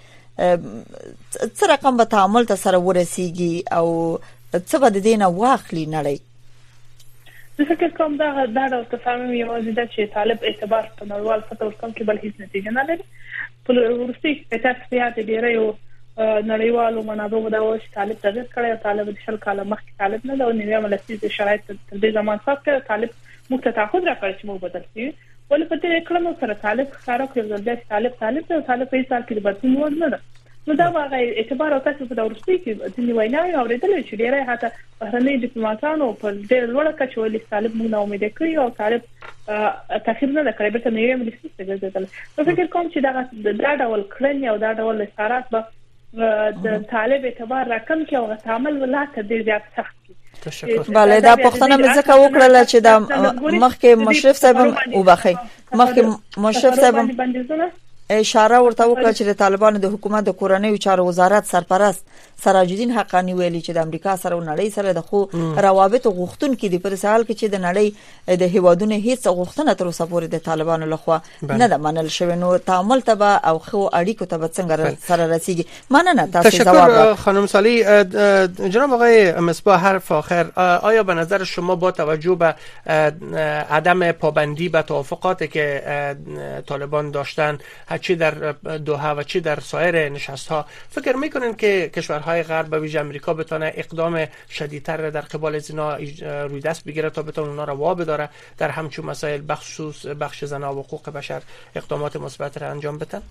څه رقم به تعامل ته سره ورسیږي او څه به د دینه واخلي نړۍ؟ زه فکر کوم دا دا ډول تصامیم یوازې د چې طالب اعتبار په نړیوال سطح ورکوم کې بل هیڅ نتیجه نه لري. په ورستي تصفیات ډیره یو نړیوالو منابعو دا وایي چې طالب تغیر کړی او طالب د شل کاله مخکې طالب نه دا نوې عملیاتي شرایط تر دې زمان څخه کړ. طالب موږ ته تعهد راکړ چې موږ بدل شي، ولې په دې کړنو سره طالب ښکارا کړی چې طالب طالب ته طالب په حساب کې د بدلون وړ نه ده. نو دا واغې اعتبار او تاسو په دورستي کې د ویناوي اوریدل چې ډیره حتی بهرني ډیپلوماټانو په ډېر لوړه کچه ویلي طالب موږ نه امید کړی او طالب تخیر نه کړی به نوې ملي ستګل. نو فکر کوم چې دا دا ډول کړنی او دا ډول اثرات به د طالب اعتبار راکم کې او تعامل ولاته ډیر زیات سخت تشکر. بله دا پښتنه مې ځکه وکړله چې دا مخکې مشرف صاحب وبخي مخکې مشرف صاحب اشاره ورته وکړه چې د طالبانو د حکومت د کورنیو چارو وزارت سرپرست سراج الدین حقانی ویلي چې د امریکا سره او نړۍ سره د خو روابط غوښتونکو د پر سوال کې چې د نړۍ د هیوادونو هیڅ غوښتنه تر اوسه پورې د طالبانو لخوا نه د منل شوی. نو تعامل ته او خو اړیکو ته څنګه سره رسیږي؟ مننه تاسو جواب. تشکر خانم سالی. جناب آقای مصباح حرف آخر، آیا به نظر شما با توجه به عدم پابندی به توافقاتی که طالبان داشتن چی در دوحه و چی در سایر نشست‌ها فکر میکنین که کشورهای غرب به ویژه امریکا بتونه اقدام شدیدتر در قبال از اینا روی دست بگیره تا بتونه اونا را وابداره در همچون مسائل بخصوص بخش زنان و حقوق بشر اقدامات مثبت را انجام بدن؟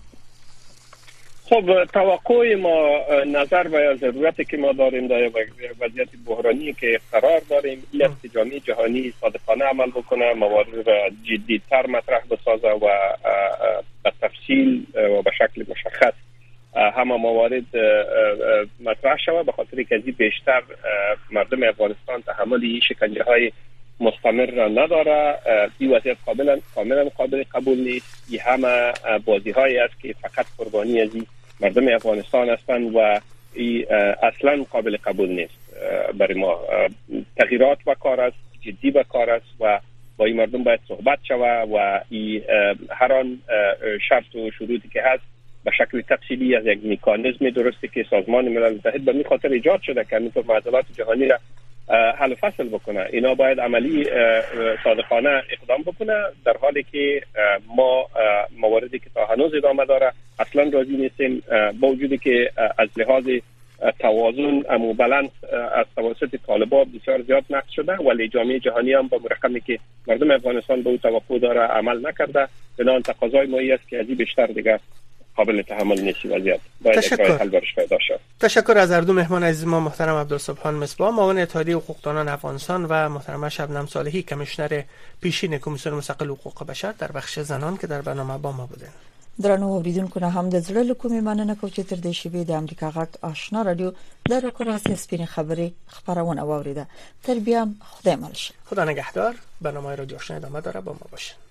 خب توقع ما نظر به ضرورتی که ما داریم در وضعیت بحرانی که قرار داریم این است که جامعه جهانی صادقانه عمل بکنه، موارد را جدی‌تر مطرح بسازه و به تفصیل و به شکل مشخص همه موارد مطرح شود، به خاطر که از این بیشتر مردم افغانستان تحمل این شکنجه های مستمر را نداره. این وضعیت کاملا کاملا قابل قبول نیست. این همه بازی هایی است که فقط قربانی از این مردم افغانستان هستند و این اصلا قابل قبول نیست برای ما. تغییرات با کار است، جدی با کار است و با این مردم باید صحبت شود و این هر آن شرط و شروطی که هست به شکل تفصیلی از یک مکانیزم درستی که سازمان ملل متحد به این خاطر ایجاد شده که اینطور معضلات جهانی را حل فصل بکنه. اینا باید عملی صادقانه اقدام بکنه، در حالی که ما مواردی که تا هنوز ادامه داره اصلا راضی نیستیم، با وجودی که از لحاظ توازن امو بالانس از توسط طالبان بسیار زیاد نقض شده، ولی جامعه جهانی هم با رقمی که مردم افغانستان به او توقع داره عمل نکرده. بنابراین تقاضای ما است که از این بیشتر دیگه قابل تحمل نیست وضعیت. تشکر. حل برش پیدا شد. تشکر از هر دو مهمان عزیز ما، محترم عبدالسبحان مصباح معاون اتحادیه حقوقدانان افغانستان و محترمه شبنم صالحی کمیشنر پیشین کمیسیون مستقل حقوق بشر در بخش زنان که در برنامه با ما بودند. درنو اوریدونکو نه هم د زړه له کومې مننه کوم چې تر دې شی د امریکا غږ آشنا رادیو د رکوراسي سپین خبري خبرونه واوریده. تر بیا خدای مل شه. خدا نگهدار. برنامه رادیو آشنا ادامه داره، با ما باشین.